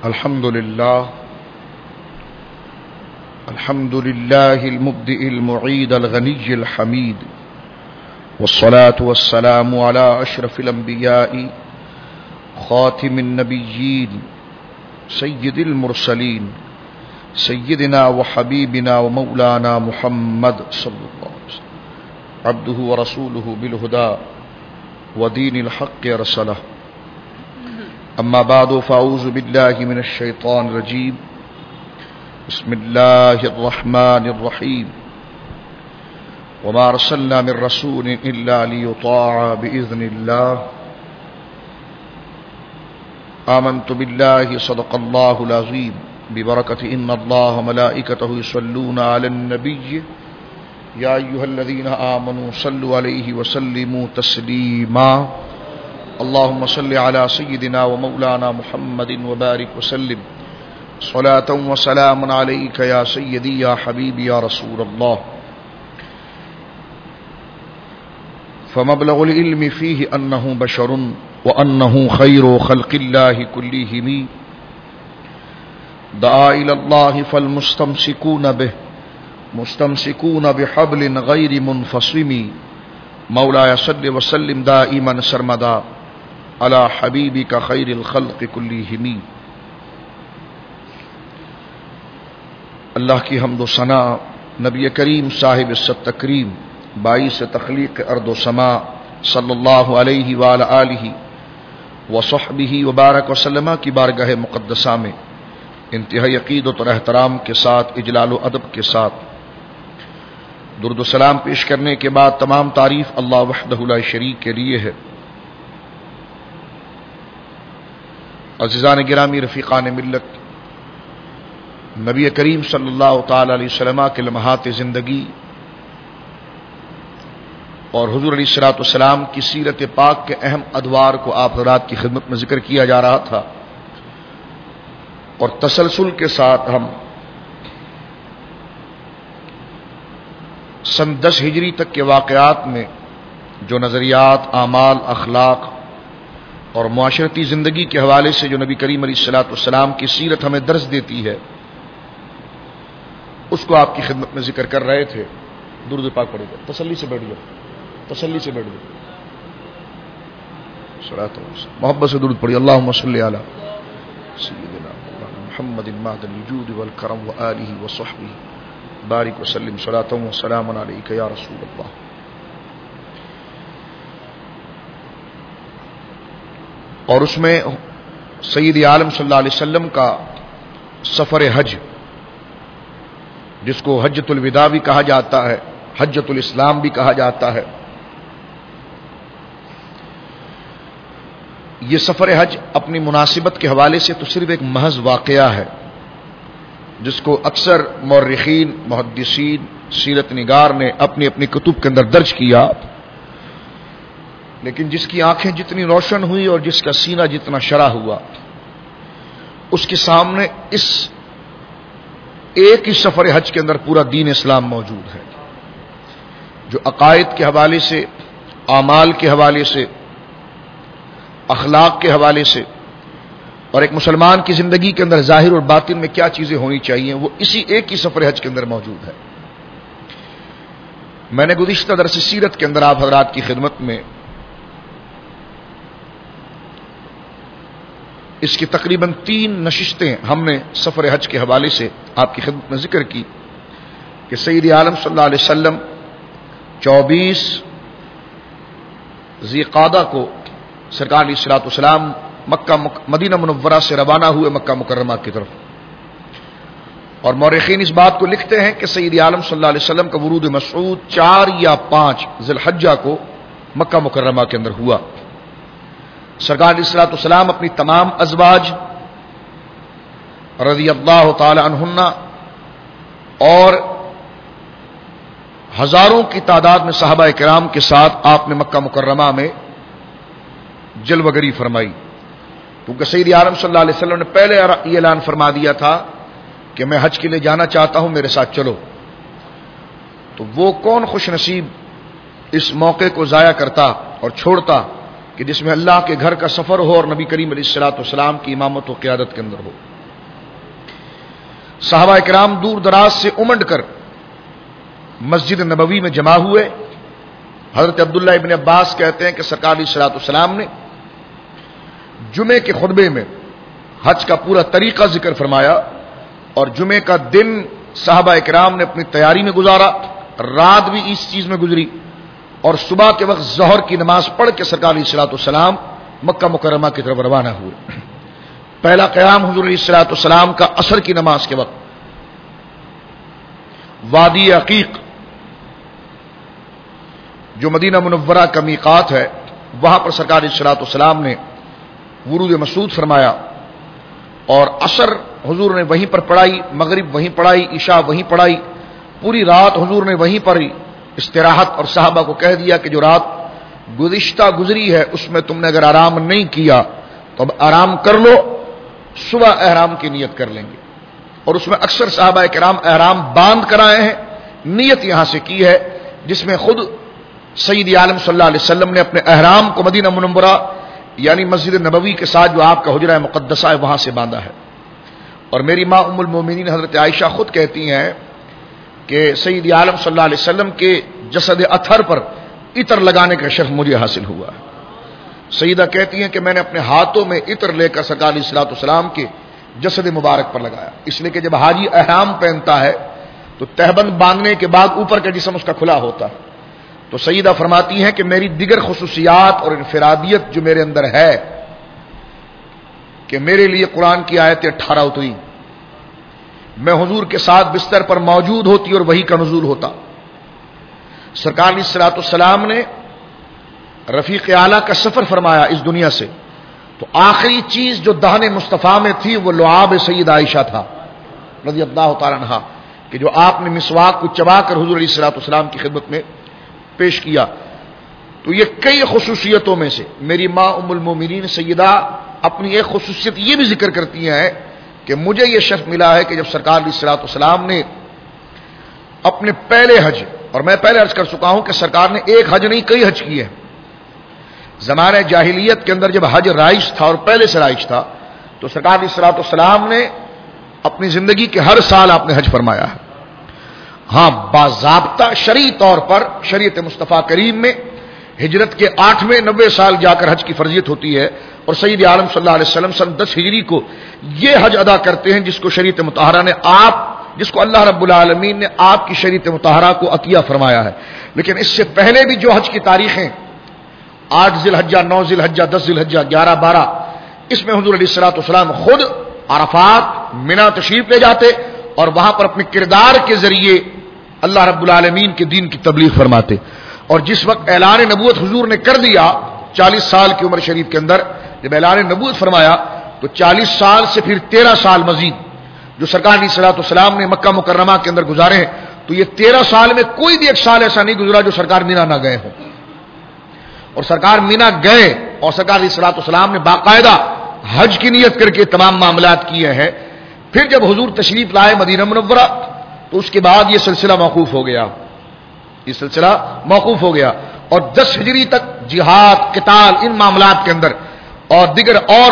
الحمد لله المبدئ المعيد الغني الحميد، والصلاة والسلام على أشرف الأنبياء خاتم النبيين سيد المرسلين سيدنا وحبيبنا ومولانا محمد صلى الله عليه وسلم عبده ورسوله بالهدى ودين الحق رسله. أما بعد فأعوذ بالله من الشيطان الرجيم. بسم الله الرحمن الرحيم. وما أرسلنا من رسول إلا ليطاع بإذن الله. آمنت بالله صدق الله العظيم ببركة إن الله ملائكته يصلون على النبي يا أيها الذين آمنوا صلوا عليه وسلموا تسليما. اللهم صل على سيدنا ومولانا محمد وبارك وسلم صلاة وسلام عليك يا سيدي يا حبيبي يا رسول الله. فمبلغ العلم فيه أنه بشر وأنه خير خلق الله كلهم. دعا إلى الله فالمستمسكون به مستمسكون بحبل غير منفصم. مولاي صل وسلم دائما سرمدا على حبيبك خير الخلق كلهم. اللہ کی حمد و ثنا نبی کریم صاحب الصد تکریم باعث تخلیق ارض و سما صلی اللہ علیہ وآلہ آلہ وصحبہ وبارک وسلم کی بارگاہ مقدسہ میں انتہائی عقیدت اور احترام کے ساتھ اجلال و ادب کے ساتھ درود و سلام پیش کرنے کے بعد تمام تعریف اللہ وحدہ لا شریک کے لیے ہے. عزیزان گرامی، رفیقان ملت، نبی کریم صلی اللہ تعالی علیہ وسلم کے لمحات زندگی اور حضور علیہ الصلوۃ والسلام کی سیرت پاک کے اہم ادوار کو آپ حضرات کی خدمت میں ذکر کیا جا رہا تھا، اور تسلسل کے ساتھ ہم سن 10 ہجری تک کے واقعات میں جو نظریات، اعمال، اخلاق اور معاشرتی زندگی کے حوالے سے جو نبی کریم علیہ الصلوۃ والسلام کی سیرت ہمیں درس دیتی ہے، اس کو آپ کی خدمت میں ذکر کر رہے تھے. درود پاک پڑھیے گا. تسلی سے بیٹھ جاؤ، تسلی سے بیٹھ جاؤ، محبت سے درود پڑھیے. اللہم صلی علی سیدنا محمد مہد الوجود والکرم وآلہ وصحبہ بارک وسلم صلاۃ وسلام علیک یا رسول اللہ. اور اس میں سید عالم صلی اللہ علیہ وسلم کا سفر حج، جس کو حجۃ الوداع بھی کہا جاتا ہے، حجۃ الاسلام بھی کہا جاتا ہے، یہ سفر حج اپنی مناسبت کے حوالے سے تو صرف ایک محض واقعہ ہے جس کو اکثر مورخین، محدثین، سیرت نگار نے اپنی اپنی کتب کے اندر درج کیا، لیکن جس کی آنکھیں جتنی روشن ہوئی اور جس کا سینہ جتنا شرح ہوا، اس کے سامنے اس ایک ہی سفر حج کے اندر پورا دین اسلام موجود ہے، جو عقائد کے حوالے سے، اعمال کے حوالے سے، اخلاق کے حوالے سے، اور ایک مسلمان کی زندگی کے اندر ظاہر اور باطن میں کیا چیزیں ہونی چاہیے، وہ اسی ایک ہی سفر حج کے اندر موجود ہے. میں نے گزشتہ درس سیرت کے اندر آپ حضرات کی خدمت میں اس کی تقریباً 3 نشستیں ہم نے سفر حج کے حوالے سے آپ کی خدمت میں ذکر کی کہ سید عالم صلی اللہ علیہ وسلم 24 ذی قعدہ کو سرکار علیہ الصلوۃ والسلام مدینہ منورہ سے روانہ ہوئے مکہ مکرمہ کی طرف، اور مورخین اس بات کو لکھتے ہیں کہ سید عالم صلی اللہ علیہ وسلم کا ورود مسعود 4 یا 5 ذی الحجہ کو مکہ مکرمہ کے اندر ہوا. سرکار علیہ الصلوۃ والسلام اپنی تمام ازواج رضی اللہ تعالی عنہن اور ہزاروں کی تعداد میں صحابہ کرام کے ساتھ آپ نے مکہ مکرمہ میں جلوہ گری فرمائی، کیونکہ سید عالم صلی اللہ علیہ وسلم نے پہلے یہ اعلان فرما دیا تھا کہ میں حج کے لیے جانا چاہتا ہوں، میرے ساتھ چلو. تو وہ کون خوش نصیب اس موقع کو ضائع کرتا اور چھوڑتا کہ جس میں اللہ کے گھر کا سفر ہو اور نبی کریم علیہ الصلوۃ والسلام کی امامت و قیادت کے اندر ہو. صحابہ کرام دور دراز سے امنڈ کر مسجد نبوی میں جمع ہوئے. حضرت عبداللہ ابن عباس کہتے ہیں کہ سرکار علیہ الصلوۃ والسلام نے جمعے کے خطبے میں حج کا پورا طریقہ ذکر فرمایا اور جمعے کا دن صحابہ کرام نے اپنی تیاری میں گزارا, رات بھی اس چیز میں گزری, اور صبح کے وقت ظہر کی نماز پڑھ کے سرکار علیہ الصلوۃ والسلام مکہ مکرمہ کی طرف روانہ ہوئے. پہلا قیام حضور علیہ الصلوۃ والسلام کا عصر کی نماز کے وقت وادی عقیق جو مدینہ منورہ کا میقات ہے وہاں پر سرکار علیہ الصلوۃ والسلام نے ورود مسعود فرمایا, اور عصر حضور نے وہیں پر پڑھائی, مغرب وہیں پڑھائی, عشاء وہیں پڑھائی, پوری رات حضور نے وہیں پر استراحت, اور صحابہ کو کہہ دیا کہ جو رات گزشتہ گزری ہے اس میں تم نے اگر آرام نہیں کیا تو اب آرام کر لو, صبح احرام کی نیت کر لیں گے. اور اس میں اکثر صحابہ کرام احرام باندھ کر آئے ہیں, نیت یہاں سے کی ہے, جس میں خود سید عالم صلی اللہ علیہ وسلم نے اپنے احرام کو مدینہ منورہ یعنی مسجد نبوی کے ساتھ جو آپ کا حجرہ مقدسہ ہے وہاں سے باندھا ہے. اور میری ماں ام المومنین حضرت عائشہ خود کہتی ہیں کہ سید عالم صلی اللہ علیہ وسلم کے جسد اطہر پر عطر لگانے کا شرف مجھے حاصل ہوا ہے. سیدہ کہتی ہیں کہ میں نے اپنے ہاتھوں میں عطر لے کر سرکار علیہ الصلوۃ والسلام کے جسد مبارک پر لگایا, اس لیے کہ جب حاجی احرام پہنتا ہے تو تہبند باندھنے کے بعد اوپر کا جسم اس کا کھلا ہوتا ہے. تو سیدہ فرماتی ہیں کہ میری دیگر خصوصیات اور انفرادیت جو میرے اندر ہے کہ میرے لیے قرآن کی آیتیں 18 اتری, میں حضور کے ساتھ بستر پر موجود ہوتی اور وہی کا نزول ہوتا. سرکار علیہ الصلوۃ والسلام نے رفیق اعلیٰ کا سفر فرمایا اس دنیا سے, تو آخری چیز جو دہن مصطفیٰ میں تھی وہ لعاب سید عائشہ تھا رضی اللہ تعالیٰ عنہا, کہ جو آپ نے مسواک کو چبا کر حضور علیہ الصلوۃ والسلام کی خدمت میں پیش کیا. تو یہ کئی خصوصیتوں میں سے میری ماں ام المومنین سیدہ اپنی ایک خصوصیت یہ بھی ذکر کرتی ہیں کہ مجھے یہ شرف ملا ہے کہ جب سرکار علیہ الصلوۃ والسلام نے اپنے پہلے حج, اور میں پہلے عرض کر چکا ہوں کہ سرکار نے ایک حج نہیں کئی حج کیے ہیں. زمانہ جاہلیت کے اندر جب حج رائج تھا اور پہلے سے رائج تھا تو سرکار علیہ الصلوۃ والسلام نے اپنی زندگی کے ہر سال آپ نے حج فرمایا ہے. ہاں باضابطہ شرعی طور پر شریعت مصطفیٰ کریم میں ہجرت کے 8ویں 90 سال جا کر حج کی فرضیت ہوتی ہے, اور سید عالم صلی اللہ علیہ وسلم سن 10 ہجری کو یہ حج ادا کرتے ہیں جس کو شریعت مطہرہ نے جس کو اللہ رب العالمین نے آپ کی شریعت مطہرہ کو عطیہ فرمایا ہے. لیکن اس سے پہلے بھی جو حج کی تاریخیں 8 ذی الحجہ, 9 ذی الحجہ, 10 ذی الحجہ, 11, 12, اس میں حضور علیہ الصلوۃ والسلام خود عرفات مینا تشریف لے جاتے اور وہاں پر اپنے کردار کے ذریعے اللہ رب العالمین کے دین کی تبلیغ فرماتے. اور جس وقت اعلان نبوت حضور نے کر دیا 40 سال کی عمر شریف کے اندر جب اعلان نبوت فرمایا تو 40 سال سے پھر 13 سال مزید جو سرکار علیہ الصلوۃ والسلام نے مکہ مکرمہ کے اندر گزارے ہیں, تو یہ 13 سال میں کوئی بھی ایک سال ایسا نہیں گزرا جو سرکار مینا نہ گئے ہوں. اور سرکار مینا گئے اور سرکار علیہ الصلوۃ والسلام نے باقاعدہ حج کی نیت کر کے تمام معاملات کیے ہیں. پھر جب حضور تشریف لائے مدینہ منورہ تو اس کے بعد یہ سلسلہ موقوف ہو گیا, اور 10 ہجری تک جہاد, قتال, ان معاملات کے اندر اور دیگر اور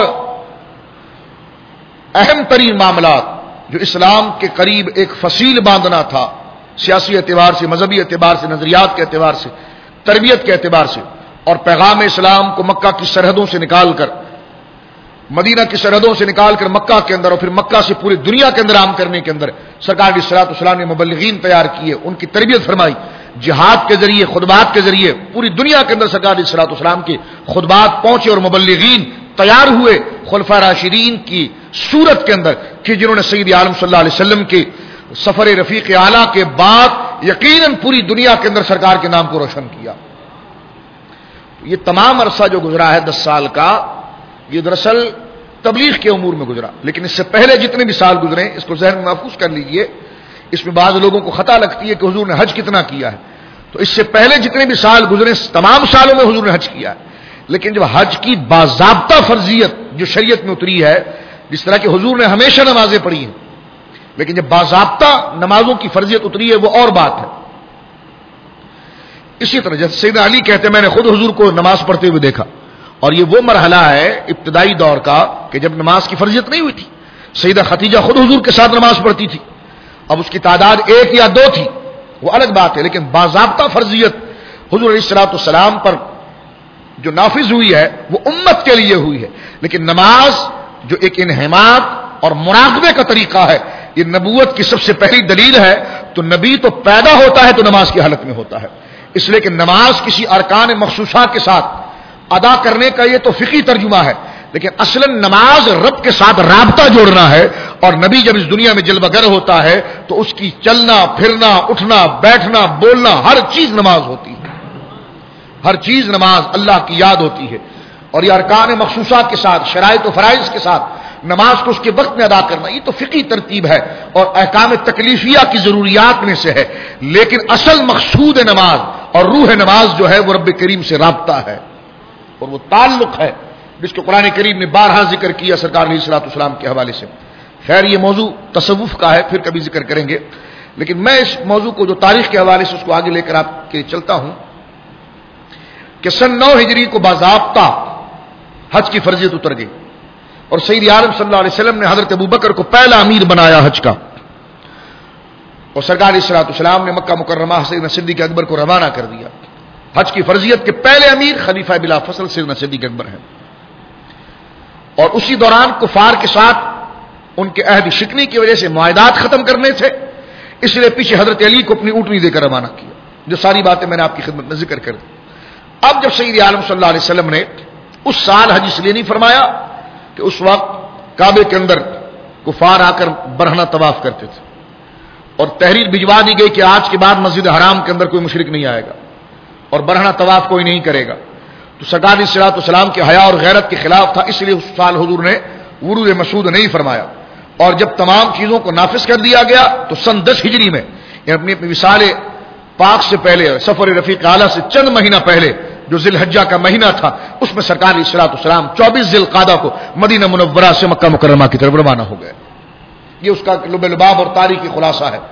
اہم ترین معاملات جو اسلام کے قریب ایک فصیل باندھنا تھا سیاسی اعتبار سے, مذہبی اعتبار سے, نظریات کے اعتبار سے, تربیت کے اعتبار سے, اور پیغام اسلام کو مکہ کی سرحدوں سے نکال کر مدینہ کی سرحدوں سے نکال کر مکہ کے اندر اور پھر مکہ سے پوری دنیا کے اندر عام کرنے کے اندر سرکار علیہ الصلوۃ والسلام نے مبلغین تیار کیے, ان کی تربیت فرمائی, جہاد کے ذریعے, خطبات کے ذریعے پوری دنیا کے اندر سرکار علیہ الصلوۃ والسلام کے خطبات پہنچے اور مبلغین تیار ہوئے خلفاء راشدین کی صورت کے اندر کہ جنہوں نے سید عالم صلی اللہ علیہ وسلم کے سفر رفیق اعلیٰ کے بعد یقیناً پوری دنیا کے اندر سرکار کے نام کو روشن کیا. یہ تمام عرصہ جو گزرا ہے 10 سال کا, یہ دراصل تبلیغ کے امور میں گزرا. لیکن اس سے پہلے جتنے بھی سال گزرے اس کو ذہن میں محفوظ کر لیجئے. اس میں بعض لوگوں کو خطا لگتی ہے کہ حضور نے حج کتنا کیا ہے, تو اس سے پہلے جتنے بھی سال گزرے تمام سالوں میں حضور نے حج کیا ہے. لیکن جب حج کی باضابطہ فرضیت جو شریعت میں اتری ہے, جس طرح کہ حضور نے ہمیشہ نمازیں پڑھی ہیں, لیکن جب باضابطہ نمازوں کی فرضیت اتری ہے وہ اور بات ہے. اسی طرح جیسے سیدنا علی کہتے ہیں میں نے خود حضور کو نماز پڑھتے ہوئے دیکھا, اور یہ وہ مرحلہ ہے ابتدائی دور کا کہ جب نماز کی فرضیت نہیں ہوئی تھی. سیدہ خدیجہ خود حضور کے ساتھ نماز پڑھتی تھی. اب اس کی تعداد 1 یا 2 تھی وہ الگ بات ہے، لیکن باضابطہ فرضیت حضور علیہ الصلوۃ والسلام پر جو نافذ ہوئی ہے وہ امت کے لیے ہوئی ہے. لیکن نماز جو ایک انہماک اور مراقبے کا طریقہ ہے، یہ نبوت کی سب سے پہلی دلیل ہے. تو نبی تو پیدا ہوتا ہے تو نماز کی حالت میں ہوتا ہے، اس لیے کہ نماز کسی ارکان مخصوصہ کے ساتھ ادا کرنے کا یہ تو فقہی ترجمہ ہے، لیکن اصلا نماز رب کے ساتھ رابطہ جوڑنا ہے. اور نبی جب اس دنیا میں جلوہ گر ہوتا ہے تو اس کی چلنا پھرنا اٹھنا بیٹھنا بولنا ہر چیز نماز ہوتی ہے، ہر چیز نماز اللہ کی یاد ہوتی ہے. اور یہ ارکان مخصوصہ کے ساتھ شرائط و فرائض کے ساتھ نماز کو اس کے وقت میں ادا کرنا، یہ تو فقہی ترتیب ہے اور احکام تکلیفیہ کی ضروریات میں سے ہے. لیکن اصل مقصود نماز اور روح نماز جو ہے وہ رب کریم سے رابطہ ہے اور وہ تعلق ہے جس کو قرآن کریم نے بارہا ذکر کیا سرکار علیہ الصلوۃ والسلام کے حوالے سے. خیر یہ موضوع تصوف کا ہے، پھر کبھی ذکر کریں گے، لیکن میں اس موضوع کو جو تاریخ کے حوالے سے اس کو آگے لے کر آپ کے چلتا ہوں کہ سن 9 ہجری کو باضابطہ حج کی فرضیت اتر گئی اور سید عالم صلی اللہ علیہ وسلم نے حضرت ابوبکر کو پہلا امیر بنایا حج کا، اور سرکار علیہ الصلوۃ والسلام نے مکہ مکرمہ سیدنا صدیق اکبر کو روانہ کر دیا. حج کی فرضیت کے پہلے امیر خلیفہ بلا فصل سیدنا صدیق اکبر ہیں. اور اسی دوران کفار کے ساتھ ان کے عہد شکنی کی وجہ سے معاہدات ختم کرنے تھے، اس لیے پیچھے حضرت علی کو اپنی اونٹنی دے کر روانہ کیا. جو ساری باتیں میں نے آپ کی خدمت میں ذکر کر دی. اب جب سید عالم صلی اللہ علیہ وسلم نے اس سال حج اس لیے نہیں فرمایا کہ اس وقت کعبے کے اندر کفار آ کر برہنہ طواف کرتے تھے اور تحریر بھجوا دی گئی کہ آج کے بعد مسجد حرام کے اندر کوئی مشرک نہیں آئے گا اور برہنہ طواف کوئی نہیں کرے گا. تو سرکار علیہ الصلوۃ والسلام کے حیا اور غیرت کے خلاف تھا، اس لیے اس سال حضور نے ورود مسعود نہیں فرمایا. اور جب تمام چیزوں کو نافذ کر دیا گیا تو سن 10 ہجری میں یعنی اپنی وصال پاک سے پہلے سفر رفیق اعلیٰ سے چند مہینہ پہلے جو ذی الحجہ کا مہینہ تھا اس میں سرکار علیہ الصلوۃ والسلام 24 ذی القعدہ کو مدینہ منورہ سے مکہ مکرمہ کی طرف روانہ ہو گئے. یہ اس کا لب لباب اور تاریخی خلاصہ ہے.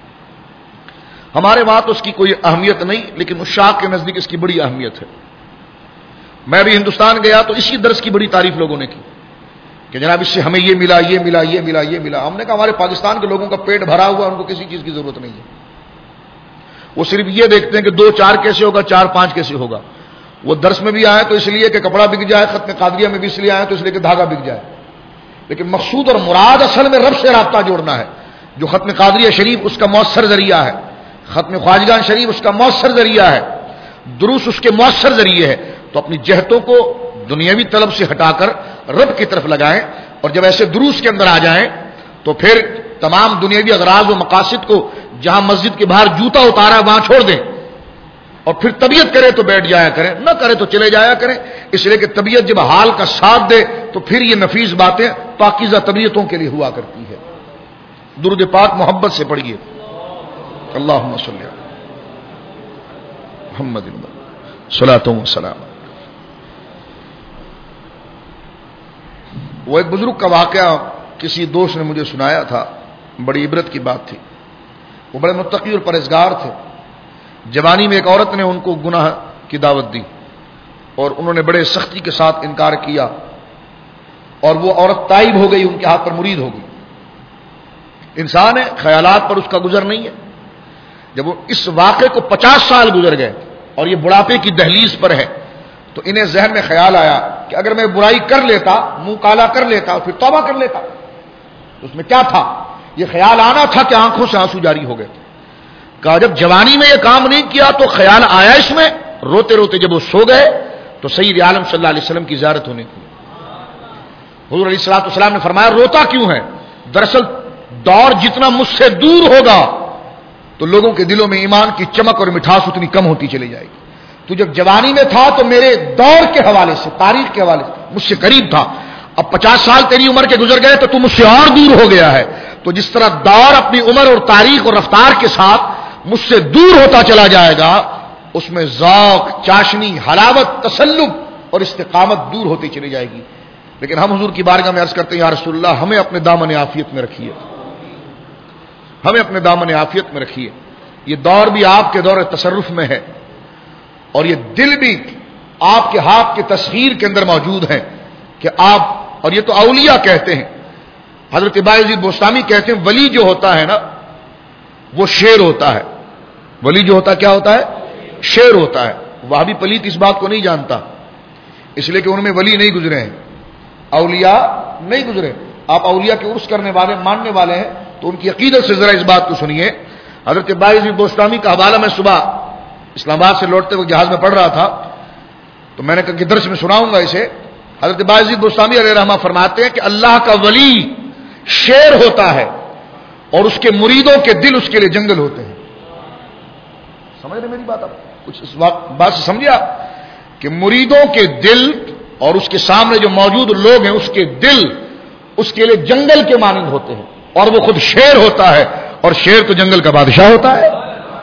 ہمارے وہاں تو اس کی کوئی اہمیت نہیں، لیکن عشاق کے نزدیک اس کی بڑی اہمیت ہے. میں بھی ہندوستان گیا تو اسی درس کی بڑی تعریف لوگوں نے کی کہ جناب اس سے ہمیں یہ ملا یہ ملا یہ ملا یہ ملا. ہم نے کہا ہمارے پاکستان کے لوگوں کا پیٹ بھرا ہوا، ان کو کسی چیز کی ضرورت نہیں ہے. وہ صرف یہ دیکھتے ہیں کہ 2 4 کیسے ہوگا، 4 5 کیسے ہوگا. وہ درس میں بھی آئے تو اس لیے کہ کپڑا بک جائے، ختم قادریہ میں بھی اس لیے آئے تو اس لیے کہ دھاگا بک جائے. لیکن مقصود اور مراد اصل میں رب سے رابطہ جوڑنا ہے. جو ختم قادریہ شریف اس کا مؤثر ذریعہ ہے، ختم خواجگان شریف اس کا مؤثر ذریعہ ہے، دروس اس کے مؤثر ذریعے ہے. تو اپنی جہتوں کو دنیاوی طلب سے ہٹا کر رب کی طرف لگائیں، اور جب ایسے دروس کے اندر آ جائیں تو پھر تمام دنیاوی اغراض و مقاصد کو جہاں مسجد کے باہر جوتا اتارا ہے وہاں چھوڑ دیں، اور پھر طبیعت کرے تو بیٹھ جایا کریں، نہ کرے تو چلے جایا کریں. اس لیے کہ طبیعت جب حال کا ساتھ دے تو پھر یہ نفیس باتیں پاکیزہ طبیعتوں کے لیے ہوا کرتی ہے. درود پاک محبت سے پڑھیے. اللہم صلی علی محمد صلاۃ و سلام. وہ ایک بزرگ کا واقعہ کسی دوست نے مجھے سنایا تھا، بڑی عبرت کی بات تھی. وہ بڑے متقی اور پرہیزگار تھے. جوانی میں ایک عورت نے ان کو گناہ کی دعوت دی اور انہوں نے بڑے سختی کے ساتھ انکار کیا اور وہ عورت تائب ہو گئی، ان کے ہاتھ پر مرید ہو گئی. انسان ہے، خیالات پر اس کا گزر نہیں ہے. جب وہ اس واقعے کو 50 سال گزر گئے اور یہ بڑھاپے کی دہلیز پر ہے تو انہیں ذہن میں خیال آیا کہ اگر میں برائی کر لیتا، منہ کالا کر لیتا اور پھر توبہ کر لیتا تو اس میں کیا تھا. یہ خیال آنا تھا کہ آنکھوں سے آنسو جاری ہو گئے. کہا جب جوانی میں یہ کام نہیں کیا تو خیال آیا اس میں. روتے روتے جب وہ سو گئے تو سید عالم صلی اللہ علیہ وسلم کی زیارت ہونے کی. حضور علیہ الصلوۃ والسلام نے فرمایا روتا کیوں ہے؟ دراصل دور جتنا مجھ سے دور ہوگا تو لوگوں کے دلوں میں ایمان کی چمک اور مٹھاس اتنی کم ہوتی چلی جائے گی. تو جب جوانی میں تھا تو میرے دور کے حوالے سے، تاریخ کے حوالے سے مجھ سے قریب تھا. اب 50 سال تیری عمر کے گزر گئے تو تم مجھ سے اور دور ہو گیا ہے. تو جس طرح دور اپنی عمر اور تاریخ اور رفتار کے ساتھ مجھ سے دور ہوتا چلا جائے گا، اس میں ذوق، چاشنی، حلاوت، تسلب اور استقامت دور ہوتی چلی جائے گی. لیکن ہم حضور کی بارگاہ میں عرض کرتے ہیں یا رسول اللہ ہمیں اپنے دامن عافیت میں رکھیے، ہمیں اپنے دامن عافیت میں رکھیے. یہ دور بھی آپ کے دور تصرف میں ہے اور یہ دل بھی آپ کے ہاتھ کے تصویر کے اندر موجود ہے کہ آپ، اور یہ تو اولیاء کہتے ہیں حضرت باعزید بوستامی کہتے ہیں ولی جو ہوتا ہے نا وہ شیر ہوتا ہے. ولی جو ہوتا کیا ہوتا ہے؟ شیر ہوتا ہے. وہابی پلیت اس بات کو نہیں جانتا، اس لیے کہ ان میں ولی نہیں گزرے ہیں، اولیاء نہیں گزرے. آپ اولیاء کے عرس کرنے والے ماننے والے ہیں تو ان کی عقیدت سے ذرا اس بات کو سنیے. حضرت باعزید بوستامی کا حوالہ میں صبح اسلام آباد سے لوٹتے ہوئے جہاز میں پڑھ رہا تھا تو میں نے کہا کہ درس میں سناؤں گا اسے. حضرت باعزید بوستامی علیہ رحمہ فرماتے ہیں کہ اللہ کا ولی شیر ہوتا ہے اور اس کے مریدوں کے دل اس کے لیے جنگل ہوتے ہیں. سمجھ رہے میری بات؟ آپ کچھ اس بات سے سمجھے آپ کہ مریدوں کے دل اور اس کے سامنے جو موجود لوگ ہیں اس کے دل اس کے لیے جنگل کے مانند ہوتے ہیں، اور وہ خود شیر ہوتا ہے، اور شیر تو جنگل کا بادشاہ ہوتا ہے.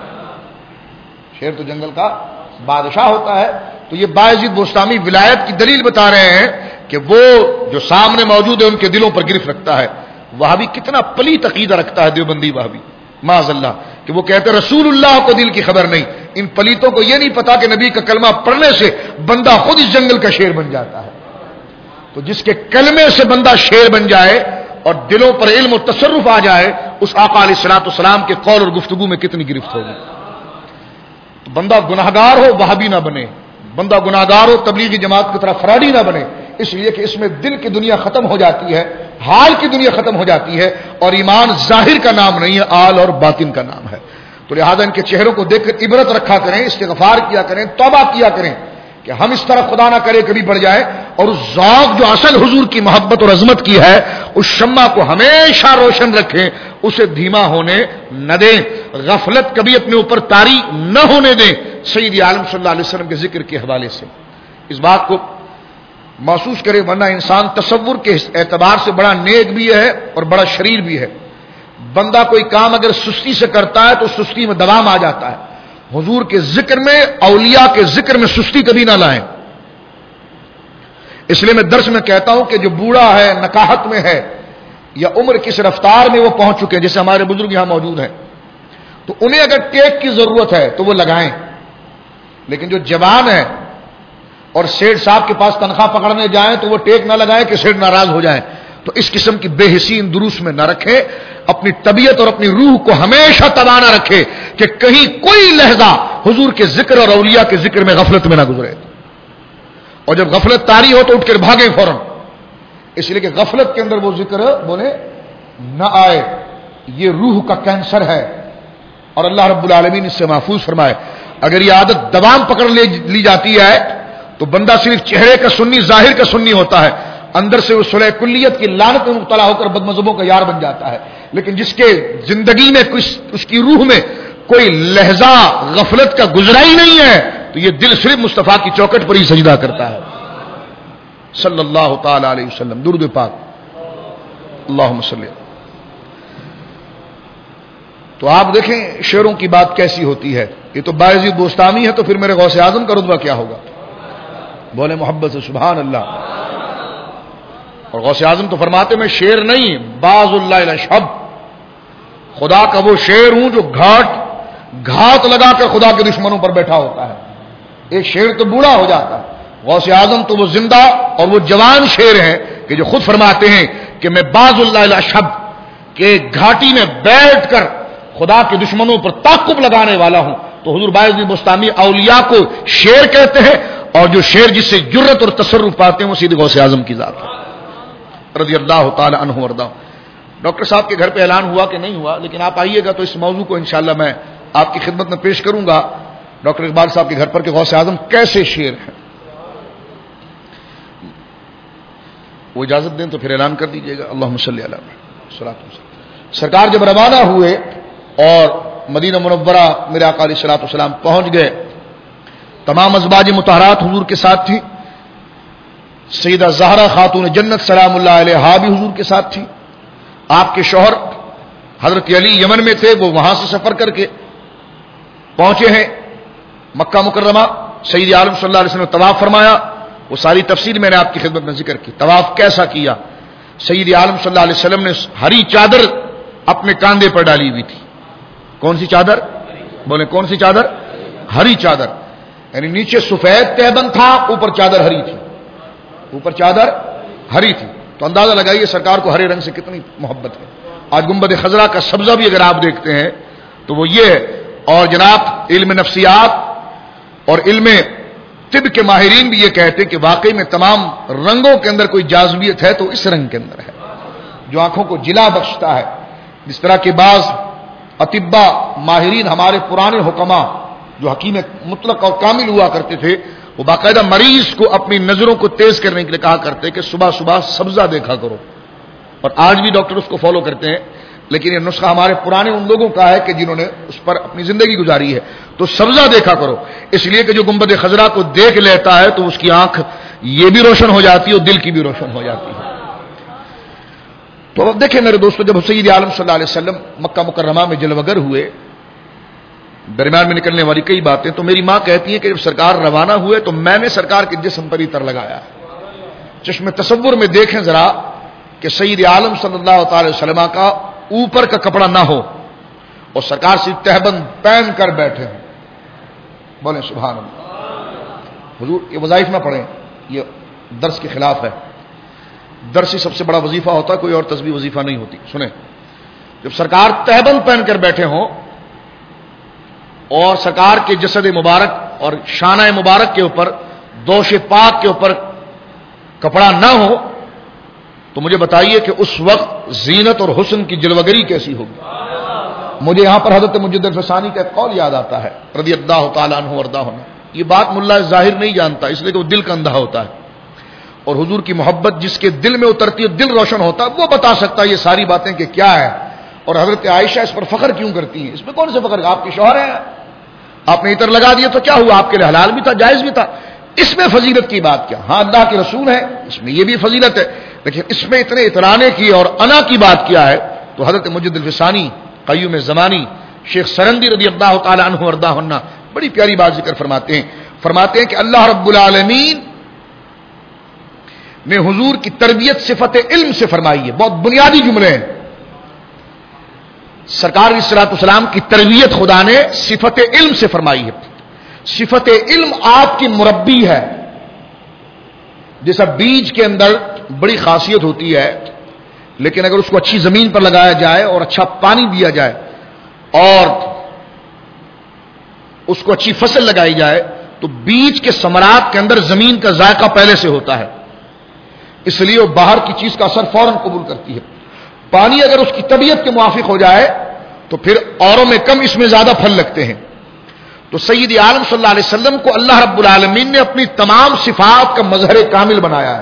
شیر تو جنگل کا بادشاہ ہوتا ہے. تو یہ باعزید بوستامی ولایت کی دلیل بتا رہے ہیں کہ وہ جو سامنے موجود ہے ان کے دلوں پر گرفت رکھتا ہے. وہابی کتنا پلیت عقیدہ رکھتا ہے دیوبندی وہابی، معاذ اللہ، کہ وہ کہتے ہیں رسول اللہ کو دل کی خبر نہیں. ان پلیتوں کو یہ نہیں پتا کہ نبی کا کلمہ پڑھنے سے بندہ خود اس جنگل کا شیر بن جاتا ہے. تو جس کے کلمے سے بندہ شیر بن جائے اور دلوں پر علم و تصرف آ جائے، اس آقا علیہ الصلوۃ والسلام کے قول اور گفتگو میں کتنی گرفت ہوگی. تو بندہ گناہگار ہو وہابی نہ بنے، بندہ گناہگار ہو تبلیغی جماعت کی طرح فراڈی نہ بنے، اس لیے کہ اس میں دل کی دنیا ختم ہو جاتی ہے، حال کی دنیا ختم ہو جاتی ہے، اور ایمان ظاہر کا نام نہیں ہے، آل اور باطن کا نام ہے. تو لہذا ان کے چہروں کو دیکھ کر عبرت رکھا کریں، استغفار کیا کریں، توبہ کیا کریں کہ ہم اس طرح خدا نہ کرے کبھی بڑھ جائے، اور اس ذوق جو اصل حضور کی محبت اور عظمت کی ہے اس شمع کو ہمیشہ روشن رکھیں، اسے دھیما ہونے نہ دیں، غفلت کبھی اپنے اوپر طاری نہ ہونے دیں. سید عالم صلی اللہ علیہ وسلم کے ذکر کے حوالے سے اس بات کو محسوس کرے، ورنہ انسان تصور کے اعتبار سے بڑا نیک بھی ہے اور بڑا شریر بھی ہے. بندہ کوئی کام اگر سستی سے کرتا ہے تو سستی میں دوام آ جاتا ہے. حضور کے ذکر میں، اولیاء کے ذکر میں سستی کبھی نہ لائیں. اس لیے میں درس میں کہتا ہوں کہ جو بوڑھا ہے، نکاحت میں ہے، یا عمر کس رفتار میں وہ پہنچ چکے ہیں، جیسے ہمارے بزرگ یہاں موجود ہیں، تو انہیں اگر ٹیک کی ضرورت ہے تو وہ لگائیں. لیکن جو جوان ہے اور سیٹ صاحب کے پاس تنخواہ پکڑنے جائیں تو وہ ٹیک نہ لگائیں کہ سیٹ ناراض ہو جائیں. تو اس قسم کی بے حسین دروس میں نہ رکھے. اپنی طبیعت اور اپنی روح کو ہمیشہ توانا رکھے کہ کہیں کوئی لہجہ حضور کے ذکر اور اولیاء کے ذکر میں غفلت میں نہ گزرے. اور جب غفلت طاری ہو تو اٹھ کر بھاگیں فوراً، اس لیے کہ غفلت کے اندر وہ ذکر بولے نہ آئے. یہ روح کا کینسر ہے اور اللہ رب العالمین اس سے محفوظ فرمائے. اگر یہ عادت دوام پکڑ لی جاتی ہے تو بندہ صرف چہرے کا سنی، ظاہر کا سنی ہوتا ہے، اندر سے وہ صلح کلیت کی لعنت میں مبتلا ہو کر بدمذہبوں کا یار بن جاتا ہے. لیکن جس کے زندگی میں اس کی روح میں کوئی لہجہ غفلت کا گزرا ہی نہیں ہے تو یہ دل صرف مصطفیٰ کی چوکٹ پر ہی سجدہ کرتا ہے. صلی اللہ تعالی علیہ وسلم. درود پاک. اللہم صلی. تو آپ دیکھیں شعروں کی بات کیسی ہوتی ہے. یہ تو باعزید بوستامی ہے تو پھر میرے غوث اعظم کا رتبہ کیا ہوگا؟ بولے محبت سے سبحان اللہ. اور غوث اعظم تو فرماتے میں شیر نہیں، باز اللہ الاشہب، خدا کا وہ شیر ہوں جو گھات لگا کر خدا کے دشمنوں پر بیٹھا ہوتا ہے. ایک شیر تو بوڑھا ہو جاتا ہے، غوث اعظم تو وہ زندہ اور وہ جوان شیر ہیں کہ جو خود فرماتے ہیں کہ میں باز اللہ الاشہب کہ گھاٹی میں بیٹھ کر خدا کے دشمنوں پر تعقب لگانے والا ہوں. تو حضور باعزید بوستامی اولیاء کو شیر کہتے ہیں، اور جو شیر جس سے جرت اور تصرف پاتے ہیں وہ سیدھے غوث اعظم کی ذات ہے رضی اللہ تعالی عنہ وارضاہ. ڈاکٹر صاحب کے گھر پہ اعلان ہوا کہ نہیں ہوا، لیکن آپ آئیے گا تو اس موضوع کو انشاءاللہ میں آپ کی خدمت میں پیش کروں گا. ڈاکٹر اقبال صاحب کے گھر پر کہ غوث اعظم کیسے شیر ہیں. وہ اجازت دیں تو پھر اعلان کر دیجیے گا. اللہم صلی علی محمد. سرکار جب روانہ ہوئے اور مدینہ منورہ میرے آقا علیہ الصلوۃ والسلام پہنچ گئے، تمام ازواج مطہرات حضور کے ساتھ تھی. سیدہ زہرا خاتون جنت سلام اللہ علیہا بھی حضور کے ساتھ تھی. آپ کے شوہر حضرت علی یمن میں تھے، وہ وہاں سے سفر کر کے پہنچے ہیں مکہ مکرمہ. سید عالم صلی اللہ علیہ وسلم نے طواف فرمایا. وہ ساری تفصیل میں نے آپ کی خدمت میں ذکر کی. طواف کیسا کیا؟ سید عالم صلی اللہ علیہ وسلم نے ہری چادر اپنے کاندھے پر ڈالی ہوئی تھی. کون سی چادر؟ بولے کون سی چادر؟ ہری چادر. یعنی نیچے سفید تہبند تھا، اوپر چادر ہری تھی. اوپر چادر ہری تھی. تو اندازہ لگائیے سرکار کو ہرے رنگ سے کتنی محبت ہے. آج گنبد خضرا کا سبزہ بھی اگر آپ دیکھتے ہیں تو وہ یہ ہے. اور جناب علم نفسیات اور علم طب کے ماہرین بھی یہ کہتے ہیں کہ واقعی میں تمام رنگوں کے اندر کوئی جاذبیت ہے تو اس رنگ کے اندر ہے جو آنکھوں کو جلا بخشتا ہے. جس طرح کے بعض اطباء ماہرین ہمارے پرانے حکما جو حکیم مطلق اور کامل ہوا کرتے تھے وہ باقاعدہ مریض کو اپنی نظروں کو تیز کرنے کے لیے کہا کرتے کہ صبح صبح سبزہ دیکھا کرو, اور آج بھی ڈاکٹر اس کو فالو کرتے ہیں. لیکن یہ نسخہ ہمارے پرانے ان لوگوں کا ہے کہ جنہوں نے اس پر اپنی زندگی گزاری ہے. تو سبزہ دیکھا کرو, اس لیے کہ جو گنبد خضرا کو دیکھ لیتا ہے تو اس کی آنکھ یہ بھی روشن ہو جاتی ہے اور دل کی بھی روشن ہو جاتی ہے. تو اب دیکھیں میرے دوستو, جب سید عالم صلی اللہ علیہ وسلم مکہ مکرمہ میں جلوگر ہوئے, درمیان میں نکلنے والی کئی باتیں, تو میری ماں کہتی ہے کہ جب سرکار روانہ ہوئے تو میں نے سرکار کے جسم پر عطر لگایا. چشم تصور میں دیکھیں ذرا کہ سید عالم صلی اللہ تعالی وسلم کا اوپر کا کپڑا نہ ہو اور سرکار سے تہبند پہن کر بیٹھے ہیں. بولیں سبحان اللہ. حضور یہ وظائف نہ پڑھیں, یہ درس کے خلاف ہے. درس ہی سب سے بڑا وظیفہ ہوتا ہے, کوئی اور تسبیح وظیفہ نہیں ہوتی. سنیں, جب سرکار تہبند پہن کر بیٹھے ہوں اور سرکار کے جسد مبارک اور شانہ مبارک کے اوپر دوش پاک کے اوپر کپڑا نہ ہو تو مجھے بتائیے کہ اس وقت زینت اور حسن کی جلوگری کیسی ہوگی. مجھے یہاں پر حضرت مجد الفسانی کا قول یاد آتا ہے رضی اللہ تعالیٰ عنہ وارضاہ عنہ. یہ بات ملا ظاہر نہیں جانتا, اس لیے کہ وہ دل کا اندھا ہوتا ہے, اور حضور کی محبت جس کے دل میں اترتی ہے دل روشن ہوتا ہے, وہ بتا سکتا ہے یہ ساری باتیں کہ کیا ہے. اور حضرت عائشہ اس پر فخر کیوں کرتی ہیں؟ اس میں کون سے فخر؟ آپ کے شوہر ہیں, آپ نے عطر لگا دیا تو کیا ہوا, آپ کے لیے حلال بھی تھا, جائز بھی تھا. اس میں فضیلت کی بات کیا؟ ہاں اللہ کے رسول ہیں, اس میں یہ بھی فضیلت ہے, لیکن اس میں اتنے اترانے کی اور انا کی بات کیا ہے؟ تو حضرت مجد الفسانی قیوم زمانی شیخ سرندی رضی اللہ تعالی عنہ وارضاہ عنہ بڑی پیاری بات ذکر فرماتے ہیں کہ اللہ رب العالمین نے حضور کی تربیت صفت علم سے فرمائی ہے. بہت بنیادی جملے ہیں. سرکار علیہ الصلوۃ والسلام کی تربیت خدا نے صفت علم سے فرمائی ہے. صفت علم آپ کی مربی ہے. جیسا بیج کے اندر بڑی خاصیت ہوتی ہے, لیکن اگر اس کو اچھی زمین پر لگایا جائے اور اچھا پانی دیا جائے اور اس کو اچھی فصل لگائی جائے تو بیج کے ثمرات کے اندر زمین کا ذائقہ پہلے سے ہوتا ہے, اس لیے وہ باہر کی چیز کا اثر فوراً قبول کرتی ہے. پانی اگر اس کی طبیعت کے موافق ہو جائے تو پھر اوروں میں کم, اس میں زیادہ پھل لگتے ہیں. تو سید عالم صلی اللہ علیہ وسلم کو اللہ رب العالمین نے اپنی تمام صفات کا مظہر کامل بنایا ہے.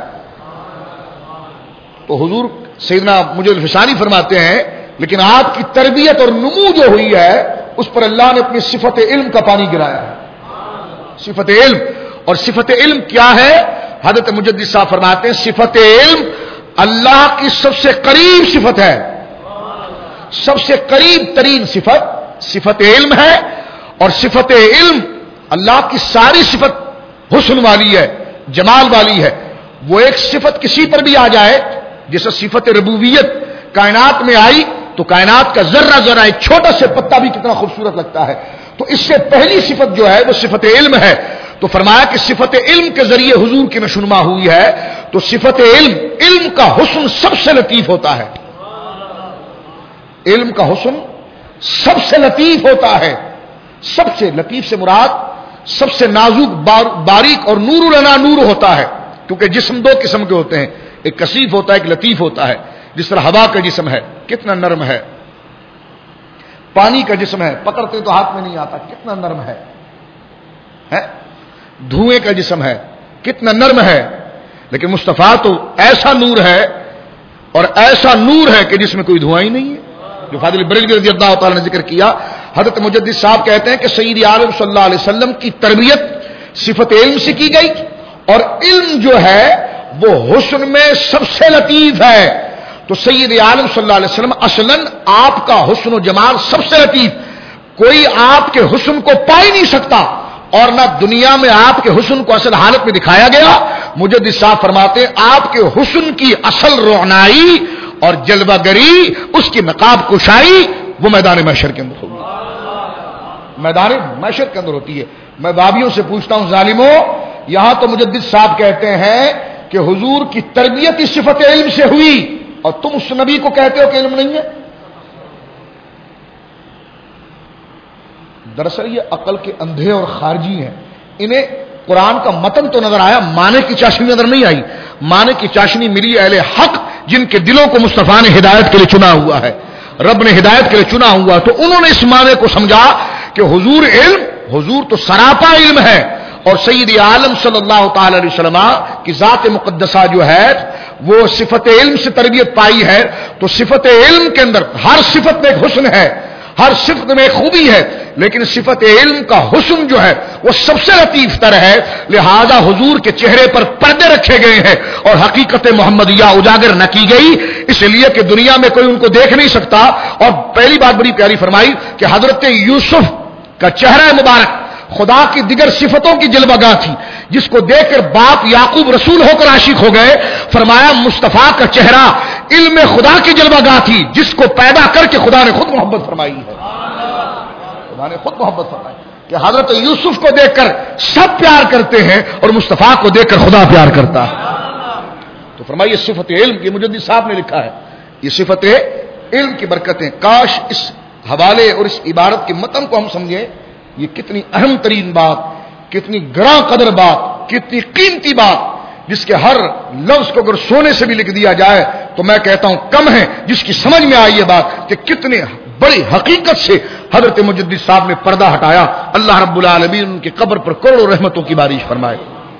تو حضور سیدنا مجد الفسانی فرماتے ہیں لیکن آپ کی تربیت اور نمو جو ہوئی ہے اس پر اللہ نے اپنی صفت علم کا پانی گرایا ہے. صفت علم, اور صفت علم کیا ہے؟ حضرت مجدد صاحب فرماتے ہیں صفت علم اللہ کی سب سے قریب صفت ہے, سب سے قریب ترین صفت صفت علم ہے. اور صفت علم اللہ کی ساری صفت حسن والی ہے, جمال والی ہے. وہ ایک صفت کسی پر بھی آ جائے, جیسے صفت ربوبیت کائنات میں آئی تو کائنات کا ذرہ ذرہ ایک چھوٹا سے پتا بھی کتنا خوبصورت لگتا ہے. تو اس سے پہلی صفت جو ہے وہ صفت علم ہے. تو فرمایا کہ صفت علم کے ذریعے حضور کی نشوونما ہوئی ہے. تو صفت علم کا حسن سب سے لطیف ہوتا ہے. علم کا حسن سب سے لطیف ہوتا ہے. سب سے لطیف سے مراد سب سے نازک باریک اور نور لنا نور ہوتا ہے, کیونکہ جسم دو قسم کے ہوتے ہیں, ایک کثیف ہوتا ہے, ایک لطیف ہوتا ہے. جس طرح ہوا کا جسم ہے کتنا نرم ہے, پانی کا جسم ہے پکڑتے تو ہاتھ میں نہیں آتا کتنا نرم ہے, دھوئیں کا جسم ہے کتنا نرم ہے. لیکن مصطفیٰ تو ایسا نور ہے اور ایسا نور ہے کہ جس میں کوئی دھواں ہی نہیں ہے. جو فاضل بریلوی رضی اللہ تعالی نے ذکر کیا, حضرت مجدد صاحب کہتے ہیں کہ سید عالم صلی اللہ علیہ وسلم کی تربیت صفت علم سے کی گئی, اور علم جو ہے وہ حسن میں سب سے لطیف ہے. تو سید عالم صلی اللہ علیہ وسلم اصلاً آپ کا حسن و جمال سب سے لطیف, کوئی آپ کے حسن کو پا ہی نہیں سکتا, اور نہ دنیا میں آپ کے حسن کو اصل حالت میں دکھایا گیا. مجدد صاحب فرماتے ہیں آپ کے حسن کی اصل رونائی اور جلوہ گری, اس کی نقاب کشائی وہ میدان محشر کے اندر ہوگی, میدان محشر کے اندر ہوتی ہے. میں بابیوں سے پوچھتا ہوں ظالموں, یہاں تو مجدد صاحب کہتے ہیں کہ حضور کی تربیت اس صفت علم سے ہوئی اور تم اس نبی کو کہتے ہو کہ علم نہیں ہے. دراصل یہ عقل کے اندھے اور خارجی ہیں. انہیں قرآن کا متن تو نظر آیا, معنی کی چاشنی نظر نہیں آئی. معنی کی چاشنی ملی اہل حق جن کے دلوں کو مصطفیٰ نے ہدایت کے لیے چنا ہوا ہے, رب نے ہدایت کے لیے چنا ہوا, تو انہوں نے اس معنی کو سمجھا کہ حضور علم, حضور تو سراپا علم ہے, اور سید عالم صلی اللہ تعالی علیہ وسلم کی ذات مقدسہ جو ہے وہ صفت علم سے تربیت پائی ہے. تو صفت علم کے اندر ہر صفت میں ایک حسن ہے, ہر صفت میں ایک خوبی ہے, لیکن صفت علم کا حسن جو ہے وہ سب سے لطیف تر ہے. لہذا حضور کے چہرے پر پردے رکھے گئے ہیں اور حقیقت محمدیہ اجاگر نہ کی گئی, اس لیے کہ دنیا میں کوئی ان کو دیکھ نہیں سکتا. اور پہلی بات بڑی پیاری فرمائی کہ حضرت یوسف کا چہرہ مبارک خدا کی دیگر صفتوں کی جلوہ گاہ تھی, جس کو دیکھ کر باپ یعقوب رسول ہو کر عاشق ہو گئے. فرمایا مصطفیٰ کا چہرہ علم خدا کی جلوہ گاہ تھی, جس کو پیدا کر کے خدا نے خود محبت فرمائی ہے. خدا نے خود محبت فرمائی کہ حضرت یوسف کو دیکھ کر سب پیار کرتے ہیں اور مصطفیٰ کو دیکھ کر خدا پیار کرتا ہے. تو فرمائیے صفت علم کی مجدد صاحب نے لکھا ہے, یہ صفت علم کی برکتیں. کاش اس حوالے اور اس عبارت کے متن کو ہم سمجھیں. یہ کتنی اہم ترین بات, کتنی گراں قدر بات, کتنی قیمتی بات, جس کے ہر لفظ کو اگر سونے سے بھی لکھ دیا جائے تو میں کہتا ہوں کم ہے جس کی سمجھ میں آئی یہ بات کہ کتنے بڑی حقیقت سے حضرت مجدد صاحب نے پردہ ہٹایا. اللہ رب العالمین ان کی قبر پر کروڑوں رحمتوں کی بارش فرمائے.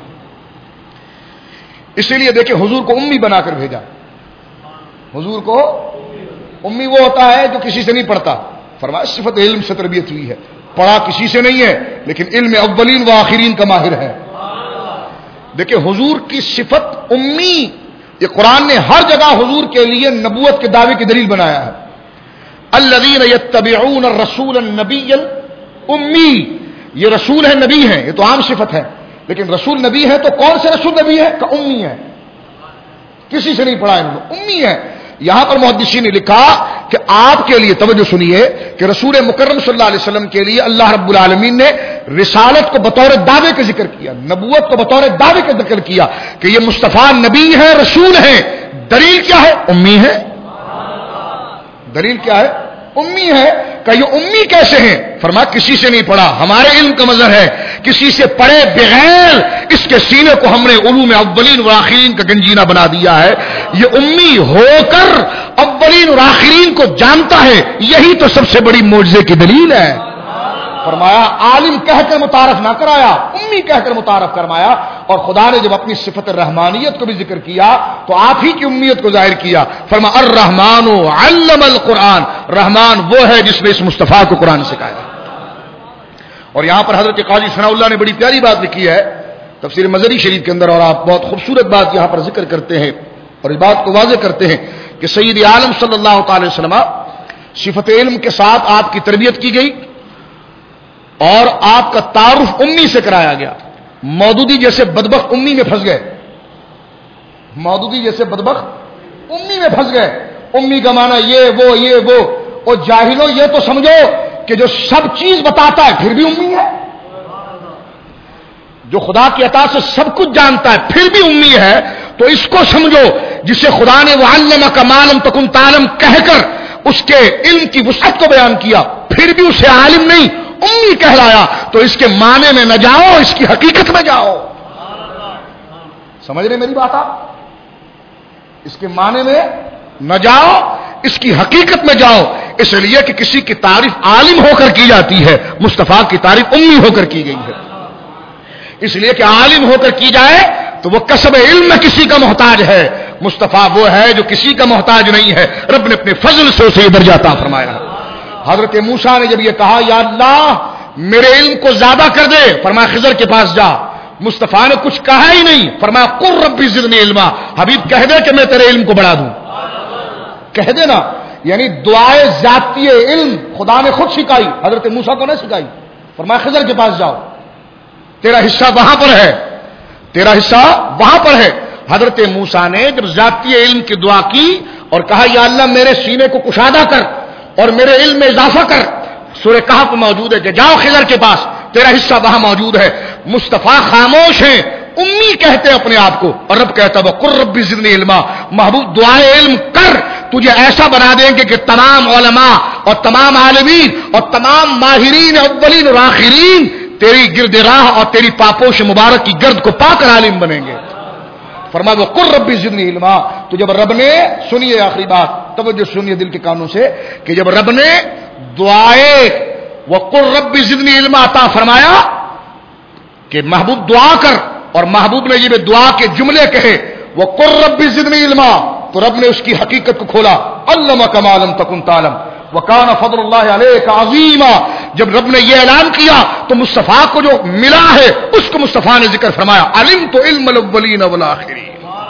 اسی لیے دیکھیں حضور کو امی بنا کر بھیجا. حضور کو امی وہ ہوتا ہے جو کسی سے نہیں پڑھتا. فرمایا صفت علم سے تربیت ہوئی ہے, پڑھا کسی سے نہیں ہے لیکن علم اولین و آخرین کا ماہر ہے. دیکھیں حضور کی صفت امی, یہ قرآن نے ہر جگہ حضور کے لیے نبوت کے دعوے کی دلیل بنایا ہے. الذین یتبعون الرسول النبی الامی, یہ رسول ہے نبی ہیں, یہ تو عام صفت ہے, لیکن رسول نبی ہے تو کون سے رسول نبی ہے کہ امی ہے, کسی سے نہیں پڑھا انہوں نے, امی ہے. یہاں پر محدثین نے لکھا کہ آپ کے لیے توجہ سنیے کہ رسول مکرم صلی اللہ علیہ وسلم کے لیے اللہ رب العالمین نے رسالت کو بطور دعوے کا ذکر کیا, نبوت کو بطور دعوے کا ذکر کیا کہ یہ مصطفیٰ نبی ہے, رسول ہے. دلیل کیا ہے؟ امی ہے. دلیل کیا ہے؟ امی ہے. کہ یہ امی کیسے ہیں؟ فرمایا کسی سے نہیں پڑھا. ہمارے علم کا مظہر ہے کسی سے پڑھے بغیر اس کے سینے کو ہم نے علوم اولین و آخرین کا گنجینہ بنا دیا ہے. یہ امی ہو کر اولین اور آخرین کو جانتا ہے, یہی تو سب سے بڑی معجزے کی دلیل ہے. فرمایا عالم کہہ کر متعارف نہ کرایا, امی کہہ کر متعارف کروایا. اور خدا نے جب اپنی صفت الرحمانیت کو بھی ذکر کیا تو آپ ہی کی امیت کو ظاہر کیا. فرمایا الرحمن علم القرآن, رحمان وہ ہے جس نے اس مصطفیٰ کو قرآن سکھایا. اور یہاں پر حضرت قاضی ثناء اللہ نے بڑی پیاری بات لکھی ہے تفسیر مزری شریف کے اندر, اور آپ بہت خوبصورت بات یہاں پر ذکر کرتے ہیں اور اس بات کو واضح کرتے ہیں کہ سید عالم صلی اللہ تعالی وسلم صفت علم کے ساتھ آپ کی تربیت کی گئی اور آپ کا تعارف امی سے کرایا گیا. مودودی جیسے بدبخت امی میں پھنس گئے, مودودی جیسے بدبخت امی میں پھنس گئے. امی کا معنی یہ وہ اور جاہلوں یہ تو سمجھو کہ جو سب چیز بتاتا ہے پھر بھی امی ہے, جو خدا کی عطا سے سب کچھ جانتا ہے پھر بھی امی ہے. تو اس کو سمجھو جسے خدا نے وَعَلَّمَكَ مَا لَمْ تَكُنْ تَعْلَمْ کہہ کر اس کے علم کی وسعت کو بیان کیا, پھر بھی اسے عالم نہیں امی کہلایا. تو اس کے معنی میں نہ جاؤ, اس کی حقیقت میں جاؤ. سمجھ رہے میری بات آپ؟ اس کے معنی میں نہ جاؤ, اس کی حقیقت میں جاؤ. اس لیے کہ کسی کی تعریف عالم ہو کر کی جاتی ہے, مصطفیٰ کی تعریف امی ہو کر کی گئی ہے. اس لیے کہ عالم ہو کر کی جائے تو وہ کسب علم میں کسی کا محتاج ہے. مصطفیٰ وہ ہے جو کسی کا محتاج نہیں ہے, رب نے اپنے فضل سے اسے درجہ عطا فرمایا. حضرت موسیٰ نے جب یہ کہا یا اللہ میرے علم کو زیادہ کر دے, فرمایا خضر کے پاس جا. مصطفیٰ نے کچھ کہا ہی نہیں, فرمایا قل ربی زدنی علما, حبیب کہہ دے کہ میں تیرے علم کو بڑھا دوں. کہہ دے نا, یعنی دعائے ذاتی علم خدا نے خود سکھائی, حضرت موسیٰ کو نہ سکھائی. فرمایا خضر کے پاس جاؤ, تیرا حصہ وہاں پر ہے, تیرا حصہ وہاں پر ہے. حضرت موسیٰ نے جب ذاتی علم کی دعا کی اور کہا یا اللہ میرے سینے کو کشادہ کر اور میرے علم میں اضافہ کر, سورہ کہف موجود ہے کہ جاؤ خضر کے پاس, تیرا حصہ وہاں موجود ہے. مصطفیٰ خاموش ہیں, امی کہتے اپنے آپ کو، اور رب کہتا وقل رب زدنی علما، محبوب دعائے علم کر، تجھے ایسا بنا دیں گے کہ تمام علماء اور تمام عالمین اور تمام ماہرین اولین اور آخرین تیری گرد راہ اور تیری پاپوش مبارک کی گرد کو پا کر عالم بنیں گے۔ فرمایا وقل رب زدنی علما، تو جب رب نے، سنیے آخری بات، توجہ سنیے دل کے کانوں سے، کہ جب رب نے دعائے وقل رب زدنی علما عطا فرمایا کہ محبوب دعا کر، اور محبوب نے یہ دعا کے جملے کہے وقل رب زدنی علما، تو رب نے اس کی حقیقت کو کھولا، علمک ما لم تکن تعلم وکان فضل اللہ علیک عظیما۔ جب رب نے یہ اعلان کیا تو مصطفیٰ کو جو ملا ہے اس کو مصطفیٰ نے ذکر فرمایا، علمت علم الاولین والآخرین،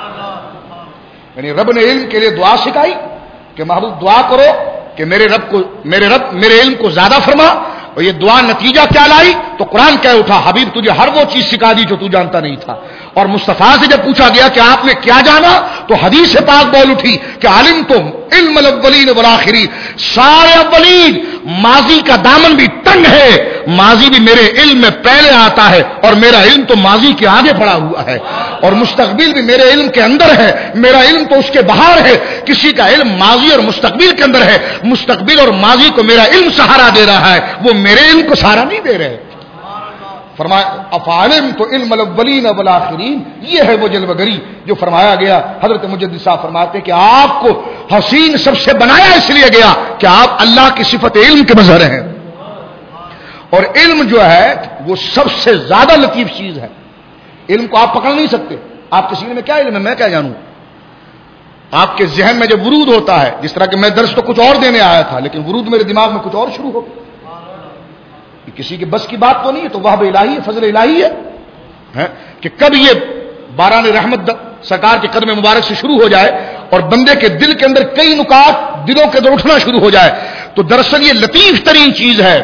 یعنی رب نے علم کے لیے دعا سکھائی کہ محبوب دعا کرو کہ میرے رب میرے علم کو زیادہ فرما، اور یہ دعا نتیجہ کیا لائی؟ تو قرآن کہہ اٹھا حبیب تجھے ہر وہ چیز سکھا دی جو تو جانتا نہیں تھا۔ اور مصطفیٰ سے جب پوچھا گیا کہ آپ نے کیا جانا تو حدیث پاک بول اٹھی کہ علمتم علم الاولین والآخرین، سارے اولین، ماضی کا دامن بھی تنگ ہے، ماضی بھی میرے علم میں پہلے آتا ہے، اور میرا علم تو ماضی کے آگے پڑا ہوا ہے، اور مستقبل بھی میرے علم کے اندر ہے، میرا علم تو اس کے باہر ہے۔ کسی کا علم ماضی اور مستقبل کے اندر ہے، مستقبل اور ماضی کو میرا علم سہارا دے رہا ہے، وہ میرے علم کو سہارا نہیں دے رہے۔ فرمایا افعلم تو علم الاولین والآخرین، یہ ہے وہ جلوہ گری جو فرمایا گیا۔ حضرت مجدد صاحب فرماتے کہ آپ کو حسین سب سے بنایا اس لیے گیا کہ آپ اللہ کی صفت علم کے مظہر ہیں، اور علم جو ہے وہ سب سے زیادہ لطیف چیز ہے۔ علم کو آپ پکڑ نہیں سکتے، آپ کے سینے میں کیا علم ہے میں کیا جانوں؟ آپ کے ذہن میں جب ورود ہوتا ہے، جس طرح کہ میں درس تو کچھ اور دینے آیا تھا لیکن ورود میرے دماغ میں کچھ اور شروع ہو گیا، کسی کے بس کی بات تو نہیں ہے، تو وہب الہی ہے، فضل الہی ہے کہ کب یہ باران رحمت سرکار کے قدم مبارک سے شروع ہو جائے اور بندے کے دل کے اندر کئی نکات دلوں کے اندر اٹھنا شروع ہو جائے، تو دراصل یہ لطیف ترین چیز ہے،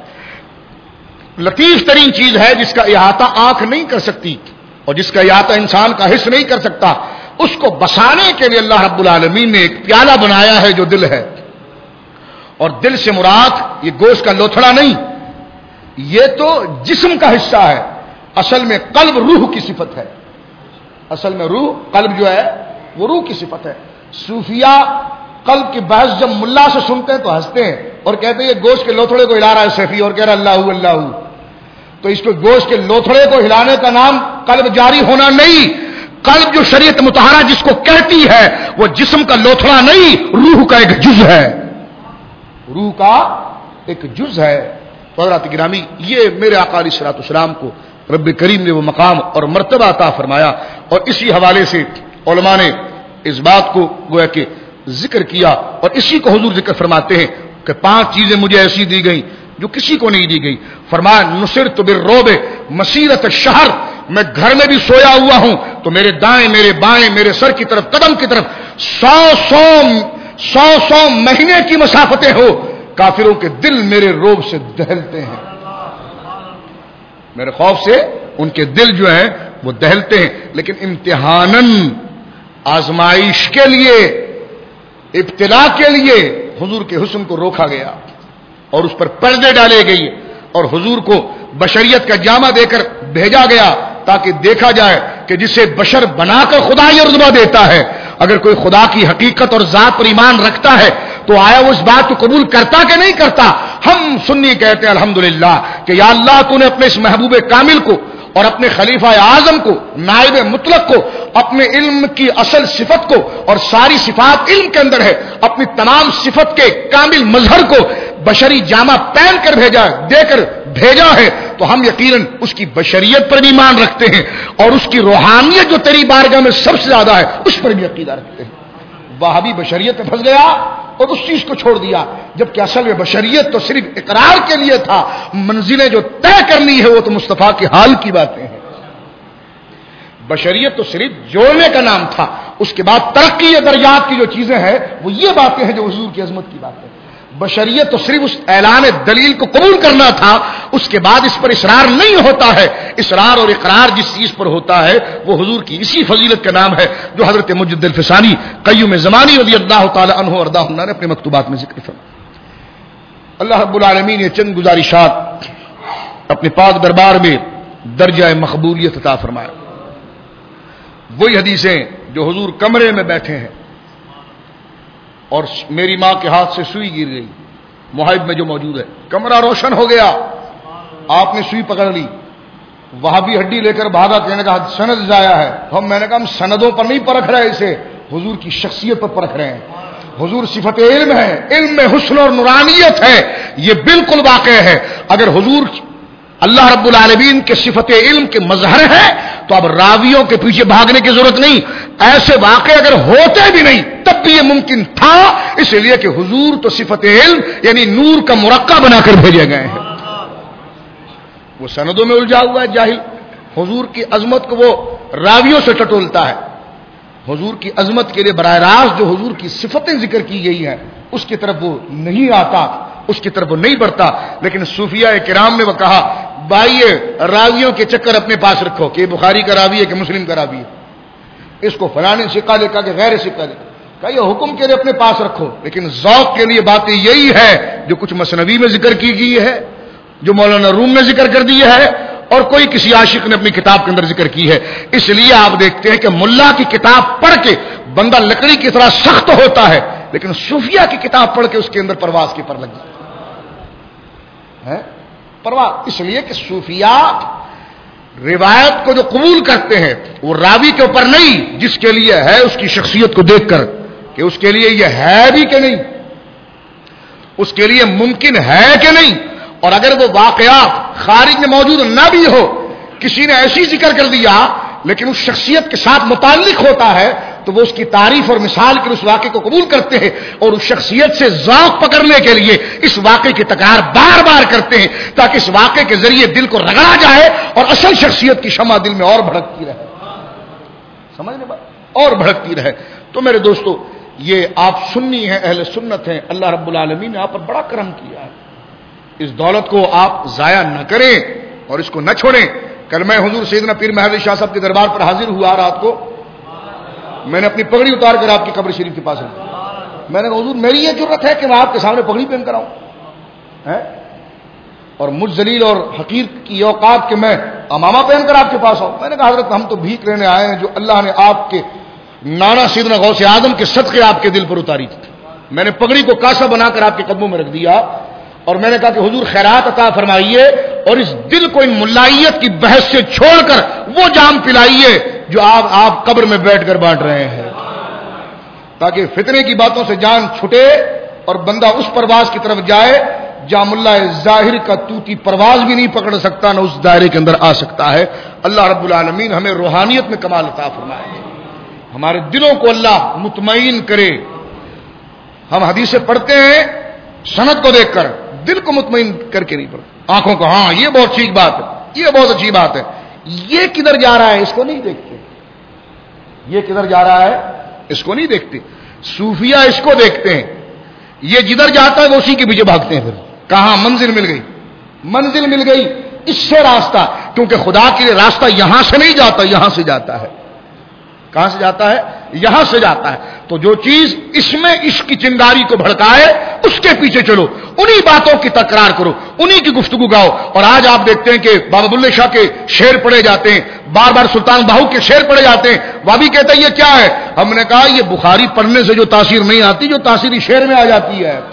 لطیف ترین چیز ہے جس کا احاطہ آنکھ نہیں کر سکتی اور جس کا احاطہ انسان کا حس نہیں کر سکتا۔ اس کو بسانے کے لیے اللہ رب العالمین نے ایک پیالہ بنایا ہے جو دل ہے، اور دل سے مراد یہ گوشت کا لوتھڑا نہیں، یہ تو جسم کا حصہ ہے، اصل میں قلب روح کی صفت ہے، اصل میں روح، قلب جو ہے وہ روح کی صفت ہے۔ صوفیہ قلب کی بحث جب ملا سے سنتے ہیں تو ہنستے ہیں اور کہتے ہیں یہ گوشت کے لوتھڑے کو ہلا رہا ہے صفی، اور کہہ رہا اللہ اللہ، تو اس کو گوشت کے لوتھڑے کو ہلانے کا نام قلب جاری ہونا نہیں۔ قلب جو شریعت مطہرہ جس کو کہتی ہے وہ جسم کا لوتھڑا نہیں، روح کا ایک جز ہے، روح کا ایک جز ہے۔ حضرات گرامی، یہ میرے آقا علیہ الصلوۃ والسلام کو رب کریم نے وہ مقام اور مرتبہ عطا فرمایا، اور اسی حوالے سے علماء نے اس بات کو گویا کہ ذکر کیا، اور اسی کو حضور ذکر فرماتے ہیں کہ 5 چیزیں مجھے ایسی دی گئیں جو کسی کو نہیں دی گئی۔ فرمایا نصرت بالرعب مسیرۃ الشہر، میں گھر میں بھی سویا ہوا ہوں تو میرے دائیں میرے بائیں میرے سر کی طرف قدم کی طرف 100 مہینے کی مسافتیں ہو، کافروں کے دل میرے روب سے دہلتے ہیں، میرے خوف سے ان کے دل جو ہیں وہ دہلتے ہیں، لیکن امتحاناً آزمائش کے لیے، ابتلا کے لیے حضور کے حسن کو روکا گیا اور اس پر پردے ڈالے گئے، اور حضور کو بشریت کا جامہ دے کر بھیجا گیا تاکہ دیکھا جائے کہ جسے بشر بنا کر خدا یہ رتبہ دیتا ہے، اگر کوئی خدا کی حقیقت اور ذات پر ایمان رکھتا ہے تو آیا وہ اس بات کو قبول کرتا کہ نہیں کرتا؟ ہم سنی کہتے ہیں الحمدللہ کہ یا اللہ تو نے اپنے اس محبوب کامل کو اور اپنے خلیفہ اعظم کو، نائب مطلق کو، اپنے علم کی اصل صفت کو، اور ساری صفات علم کے اندر ہے، اپنی تمام صفت کے کامل مظہر کو بشری جامہ پہن کر بھیجا، دے کر بھیجا ہے، تو ہم یقیناً اس کی بشریت پر بھی ایمان رکھتے ہیں، اور اس کی روحانیت جو تیری بارگاہ میں سب سے زیادہ ہے اس پر بھی عقیدہ رکھتے ہیں۔ وہابی بشریت میں پھنس گیا اور اس چیز کو چھوڑ دیا، جبکہ اصل میں بشریت تو صرف اقرار کے لیے تھا، منزلیں جو طے کرنی ہے وہ تو مصطفیٰ کے حال کی باتیں ہیں۔ بشریت تو صرف جوڑنے کا نام تھا، اس کے بعد ترقی درجات کی جو چیزیں ہیں وہ یہ باتیں ہیں جو حضور کی عظمت کی باتیں ہیں۔ بشریت تو صرف اس اعلان دلیل کو قبول کرنا تھا، اس کے بعد اس پر اصرار نہیں ہوتا ہے، اصرار اور اقرار جس چیز پر ہوتا ہے وہ حضور کی اسی فضیلت کا نام ہے جو حضرت مجد الفسانی قیوم زمانی رضی اللہ تعالی عنہ وارضاہ عنہ نے اپنے مکتوبات میں ذکر فرمایا۔ اللہ رب العالمین نے چند گزارشات اپنے پاک دربار میں درجہ مقبولیت عطا فرمایا۔ وہی حدیثیں جو حضور کمرے میں بیٹھے ہیں اور میری ماں کے ہاتھ سے سوئی گر گئی، محب میں جو موجود ہے، کمرہ روشن ہو گیا، آپ نے سوئی پکڑ لی، وہاں بھی ہڈی لے کر بھاگا، کہنے کا سند ضائع ہے. میں نے کہا ہم سندوں پر نہیں پرکھ رہے، اسے حضور کی شخصیت پر پرکھ رہے ہیں. حضور صفت علم ہے، علم میں حسن اور نورانیت ہے، یہ بالکل واقع ہے. اگر حضور اللہ رب العالمین کے صفت علم کے مظہر ہے تو اب راویوں کے پیچھے بھاگنے کی ضرورت نہیں. ایسے واقع اگر ہوتے بھی نہیں تب بھی یہ ممکن تھا، اس لیے کہ حضور تو صفت علم یعنی نور کا مرقع بنا کر بھیجے گئے ہیں. وہ سندوں میں الجھا ہوا ہے جاہل، حضور کی عظمت کو وہ راویوں سے ٹٹولتا ہے. حضور کی عظمت کے لیے براہ راست جو حضور کی صفتیں ذکر کی گئی ہیں اس کی طرف وہ نہیں آتا، اس کی طرف وہ نہیں بڑھتا. لیکن صوفیاء کرام نے وہ کہا بھائی راویوں کے چکر اپنے پاس رکھو کہ بخاری کا راوی ہے کہ مسلم کا راوی ہے، اس کو فلانے سکہ لکھا کہ غیر سکہ لکھا، کہ یہ حکم کے لیے اپنے پاس رکھو. لیکن ذوق کے لیے باتیں یہی ہے جو کچھ مثنوی میں ذکر کی گئی ہے، جو مولانا روم نے ذکر کر دی ہے، اور کوئی کسی عاشق نے اپنی کتاب کے اندر ذکر کی ہے. اس لیے آپ دیکھتے ہیں کہ ملا کی کتاب پڑھ کے بندہ لکڑی کی طرح سخت ہوتا ہے، لیکن صوفیہ کی کتاب پڑھ کے اس کے اندر پرواز کی پر لگ جاتا ہے پرواز. اس لیے کہ صوفیات روایت کو جو قبول کرتے ہیں وہ راوی کے اوپر نہیں، جس کے لیے ہے اس کی شخصیت کو دیکھ کر کہ اس کے لیے یہ ہے بھی کہ نہیں، اس کے لیے ممکن ہے کہ نہیں. اور اگر وہ واقعات خارج میں موجود نہ بھی ہو، کسی نے ایسی ذکر کر دیا لیکن اس شخصیت کے ساتھ متعلق ہوتا ہے تو وہ اس کی تعریف اور مثال کے اس واقعے کو قبول کرتے ہیں اور اس شخصیت سے ذوق پکڑنے کے لیے اس واقعے کی تکرار بار بار کرتے ہیں تاکہ اس واقعے کے ذریعے دل کو رگڑا جائے اور اصل شخصیت کی شمع دل میں اور بھڑکتی رہے. سمجھنے بات اور بھڑکتی رہے. تو میرے دوستو یہ آپ سنی ہیں، اہل سنت ہیں، اللہ رب العالمین نے آپ پر بڑا کرم کیا ہے. اس دولت کو آپ ضائع نہ کریں اور اس کو نہ چھوڑیں. کل میں حضور سیدنا پیر مہر شاہ صاحب کے دربار پر حاضر ہوا رات کو، میں نے اپنی پگڑی اتار کر آپ کی قبر شریف کے پاس رکھی. میں نے کہا حضور میری یہ ضرورت ہے کہ میں آپ کے سامنے پگڑی پہن کر آؤں، اور مجھ ذلیل اور حقیر کی اوقات کہ میں امامہ پہن کر آپ کے پاس آؤں. میں نے کہا حضرت ہم تو بھیک لینے آئے ہیں جو اللہ نے آپ کے نانا سیدنا غوث اعظم کے صدقے آپ کے دل پر اتاری تھی. میں نے پگڑی کو کاسا بنا کر آپ کے قدموں میں رکھ دیا اور میں نے کہا کہ حضور خیرات عطا فرمائیے اور اس دل کو ان ملائیت کی بحث سے چھوڑ کر وہ جام پلائیے جو آپ قبر میں بیٹھ کر بانٹ رہے ہیں، تاکہ فتنے کی باتوں سے جان چھٹے اور بندہ اس پرواز کی طرف جائے جہاں ملا ظاہر کا توتی پرواز بھی نہیں پکڑ سکتا، نہ اس دائرے کے اندر آ سکتا ہے. اللہ رب العالمین ہمیں روحانیت میں کمال عطا فرمائے، ہمارے دلوں کو اللہ مطمئن کرے. ہم حدیثیں پڑھتے ہیں سند کو دیکھ کر، دل کو مطمئن کر کے نہیں پڑھتے، آنکھوں کو ہاں یہ بہت ٹھیک بات ہے، یہ بہت اچھی بات ہے. یہ کدھر جا رہا ہے اس کو نہیں دیکھتے، یہ کدھر جا رہا ہے اس کو نہیں دیکھتے. صوفیہ اس کو دیکھتے ہیں، یہ جدھر جاتا ہے وہ اسی کے پیچھے بھاگتے ہیں. پھر کہاں منزل مل گئی، منزل مل گئی، اس سے راستہ، کیونکہ خدا کے لیے راستہ یہاں سے نہیں جاتا، یہاں سے جاتا ہے. کہاں سے جاتا ہے؟ یہاں سے جاتا ہے. تو جو چیز اس میں عشق کی چنگاری کو بھڑکائے اس کے پیچھے چلو، انہی باتوں کی تکرار کرو، انہی کی گفتگو گاؤ. اور آج آپ دیکھتے ہیں کہ بابا بلے شاہ کے شعر پڑھے جاتے ہیں، بار بار سلطان باہو کے شعر پڑھے جاتے ہیں. وابی کہتا ہے یہ کیا ہے؟ ہم نے کہا یہ بخاری پڑھنے سے جو تاثیر نہیں آتی، جو تاثیر اس شعر میں آ جاتی ہے،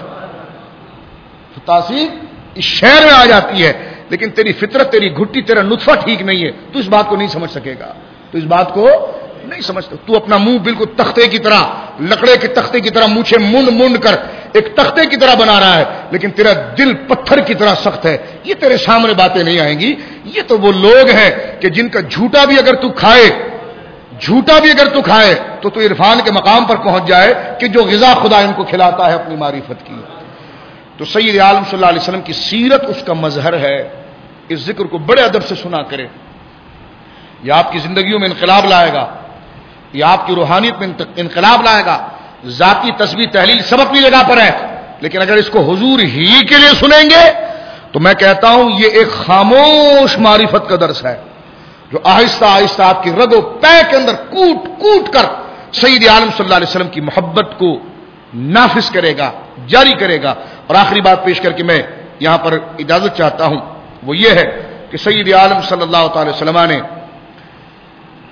تاثیر اس شعر میں آ جاتی ہے. لیکن تیری فطرت، تیری گھٹی، تیرا نطفہ ٹھیک نہیں ہے، تو اس بات کو نہیں سمجھ سکے گا، تو اس بات کو نہیں سمجھتا. تو اپنا منہ بالکل تختے کی طرح، لکڑے کے تختے کی طرح مونچھیں منڈ منڈ کر ایک تختے کی طرح بنا رہا ہے، لیکن تیرا دل پتھر کی طرح سخت ہے. یہ تیرے سامنے باتیں نہیں آئیں گی. یہ تو وہ لوگ ہیں کہ جن کا جھوٹا بھی اگر تو کھائے، جھوٹا بھی اگر تو کھائے تو عرفان کے مقام پر پہنچ جائے کہ جو غذا خدا ان کو کھلاتا ہے اپنی معرفت کی. تو سید عالم صلی اللہ علیہ وسلم کی سیرت اس کا مظہر ہے. اس ذکر کو بڑے ادب سے سنا کرے، یہ آپ کی زندگیوں میں انقلاب لائے گا، یہ آپ کی روحانیت میں انقلاب لائے گا. ذاتی تسبیح تحلیل سب اپنی جگہ پر ہے، لیکن اگر اس کو حضور ہی کے لیے سنیں گے تو میں کہتا ہوں یہ ایک خاموش معرفت کا درس ہے جو آہستہ آہستہ آپ کی رگ و پے کے اندر کوٹ کوٹ کر سید عالم صلی اللہ علیہ وسلم کی محبت کو نافذ کرے گا، جاری کرے گا. اور آخری بات پیش کر کے میں یہاں پر اجازت چاہتا ہوں، وہ یہ ہے کہ سید عالم صلی اللہ تعالی وسلم نے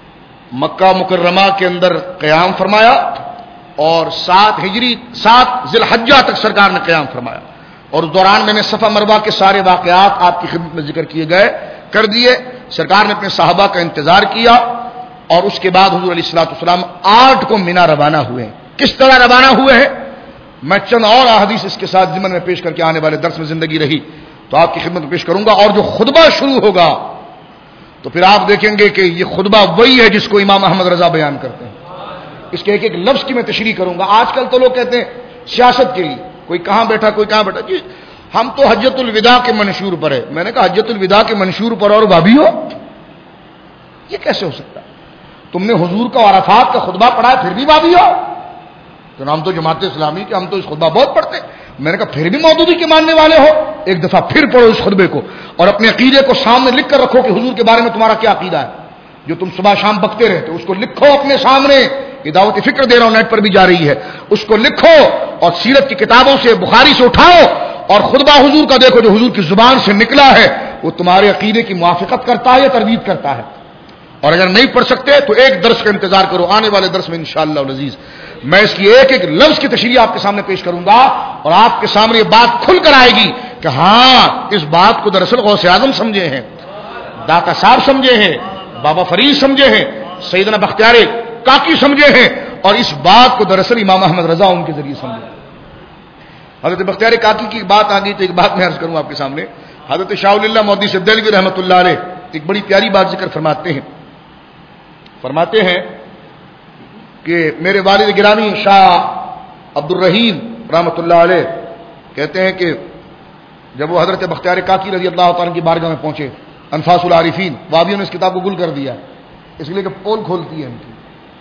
مکہ مکرمہ کے اندر قیام فرمایا اور 7 ہجری 7 ذی الحجہ تک سرکار نے قیام فرمایا، اور اس دوران میں نے صفا مروہ کے سارے واقعات آپ کی خدمت میں ذکر کیے گئے کر دیے۔ سرکار نے اپنے صحابہ کا انتظار کیا اور اس کے بعد حضور علیہ الصلوۃ والسلام 8 کو مینا روانہ ہوئے ہیں۔ کس طرح روانہ ہوئے ہیں میں چند اور احادیث اس کے ساتھ ضمن میں پیش کر کے آنے والے درس میں زندگی رہی تو آپ کی خدمت میں پیش کروں گا، اور جو خطبہ شروع ہوگا تو پھر آپ دیکھیں گے کہ یہ خطبہ وہی ہے جس کو امام احمد رضا بیان کرتے ہیں۔ اس کے ایک ایک لفظ کی میں تشریح کروں گا۔ آج کل تو لوگ کہتے ہیں سیاست کے لیے کوئی کہاں بیٹھا کوئی کہاں بیٹھا، جی ہم تو حجۃ الوداع کے منشور پر ہے۔ میں نے کہا حجۃ الوداع کے منشور پر اور بھابھی ہو، یہ کیسے ہو سکتا؟ تم نے حضور کا عرفات کا خطبہ پڑھا ہے پھر بھی بھابھی ہو؟ تو ہم تو جماعت اسلامی کے ہم تو اس خطبہ بہت پڑھتے ہیں۔ میں نے کہا پھر بھی مودودی کے ماننے والے ہو؟ ایک دفعہ پھر پڑھو اس خطبے کو اور اپنے عقیدے کو سامنے لکھ کر رکھو کہ حضور کے بارے میں تمہارا کیا عقیدہ ہے، جو تم صبح شام بکتے رہتے اس کو لکھو اپنے سامنے۔ یہ دعوت فکر دے رہا ہوں، نیٹ پر بھی جا رہی ہے، اس کو لکھو اور سیرت کی کتابوں سے بخاری سے اٹھاؤ اور خطبہ حضور کا دیکھو جو حضور کی زبان سے نکلا ہے وہ تمہارے عقیدے کی موافقت کرتا ہے یا تردید کرتا ہے۔ اور اگر نہیں پڑھ سکتے تو ایک درس کا انتظار کرو، آنے والے درس میں انشاءاللہ العزیز میں اس کی ایک ایک لفظ کی تشریح آپ کے سامنے پیش کروں گا اور آپ کے سامنے یہ بات کھل کر آئے گی کہ ہاں اس بات کو دراصل غوث اعظم سمجھے ہیں، داتا صاحب سمجھے ہیں، بابا فرید سمجھے ہیں، سیدنا بختیار کاکی سمجھے ہیں، اور اس بات کو دراصل امام احمد رضا ان کے ذریعے سمجھے۔ حضرت بختیار کاکی کی بات آ گئی تو ایک بات میں عرض کروں آپ کے سامنے۔ حضرت شاہ ولی اللہ مودودی سے دہلوی رحمۃ اللہ علیہ ایک بڑی پیاری بات ذکر فرماتے ہیں کہ میرے والد گرامی شاہ عبد الرحیم رحمۃ اللہ علیہ کہتے ہیں کہ جب وہ حضرت بختیار کاکی رضی اللہ تعالیٰ کی بارگاہ میں پہنچے، انفاس العارفین، وابیوں نے اس کتاب کو گل کر دیا اس لیے کہ پول کھولتی ہے ان کی۔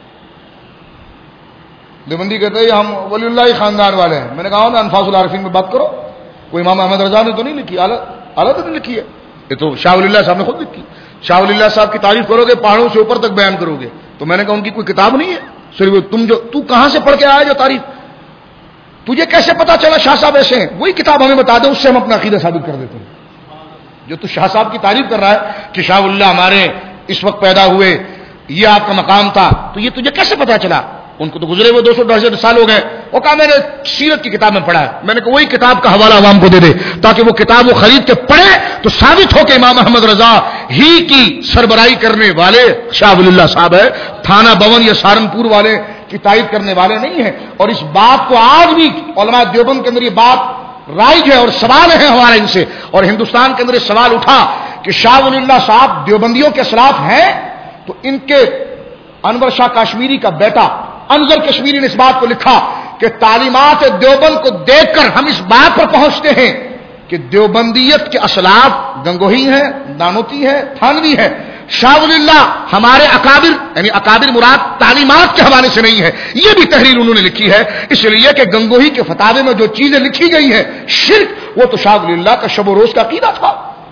دیوبندی کہتے ہیں ہم ولی اللہ خاندان والے ہیں۔ میں نے کہا نا انفاس العارفین میں بات کرو، کوئی امام احمد رضا نے تو نہیں لکھی، اعلیٰ تو نہیں لکھی ہے، یہ تو شاہ ولی اللہ صاحب نے خود لکھی۔ شاہ ولی اللہ صاحب کی تعریف کرو گے پہاڑوں سے اوپر تک بیان کرو گے، تو میں نے کہا ان کی کوئی کتاب نہیں ہے؟ صرف تو کہاں سے پڑھ کے آیا جو تعریف، تجھے کیسے پتا چلا شاہ صاحب ایسے ہیں؟ وہی کتاب ہمیں بتا دیں، اس سے ہم اپنا عقیدہ ثابت کر دیتے ہیں۔ جو تو شاہ صاحب کی تعریف کر رہا ہے کہ شاہ ولی اللہ ہمارے اس وقت پیدا ہوئے، یہ آپ کا مقام تھا، تو یہ تجھے کیسے پتا چلا؟ ان کو تو گزرے ہوئے 200 سال ہو گئے۔ وہ کہا میں نے سیرت کی کتاب میں پڑھا ہے۔ میں نے کہا وہی کتاب کا حوالہ عوام کو دے دے تاکہ وہ کتاب وہ خرید کے پڑھے تو ثابت ہو کہ امام احمد رضا ہی کی سربراہی کرنے والے شاہ ولی اللہ صاحب ہے، تھانہ بون یا سہارنپور والے کی تائید کرنے والے نہیں ہیں۔ اور اس بات کو آج بھی علماء دیوبند کے اندر یہ بات رائج ہے اور سوال ہے ہمارا ان سے، اور ہندوستان کے اندر یہ سوال اٹھا کہ شاہ ولی اللہ صاحب دیوبندیوں کے خلاف ہیں، تو ان کے انور شاہ کشمیری کا بیٹا انزل کشمیری نے اس بات کو لکھا کہ تعلیمات دیوبند کو دیکھ کر ہم اس بات پر پہنچتے ہیں کہ دیوبندیت کے اسلاف گنگوہی ہیں، دانوتی ہے، تھانوی ہے۔ شاہ ولی اللہ ہمارے اکابر، یعنی اکابر مراد تعلیمات کے حوالے سے نہیں ہے، یہ بھی تحریر انہوں نے لکھی ہے، اس لیے کہ گنگوہی کے فتاوے میں جو چیزیں لکھی گئی ہیں شرک، وہ تو شاہ ولی اللہ کا شب و روز کا عقیدہ تھا۔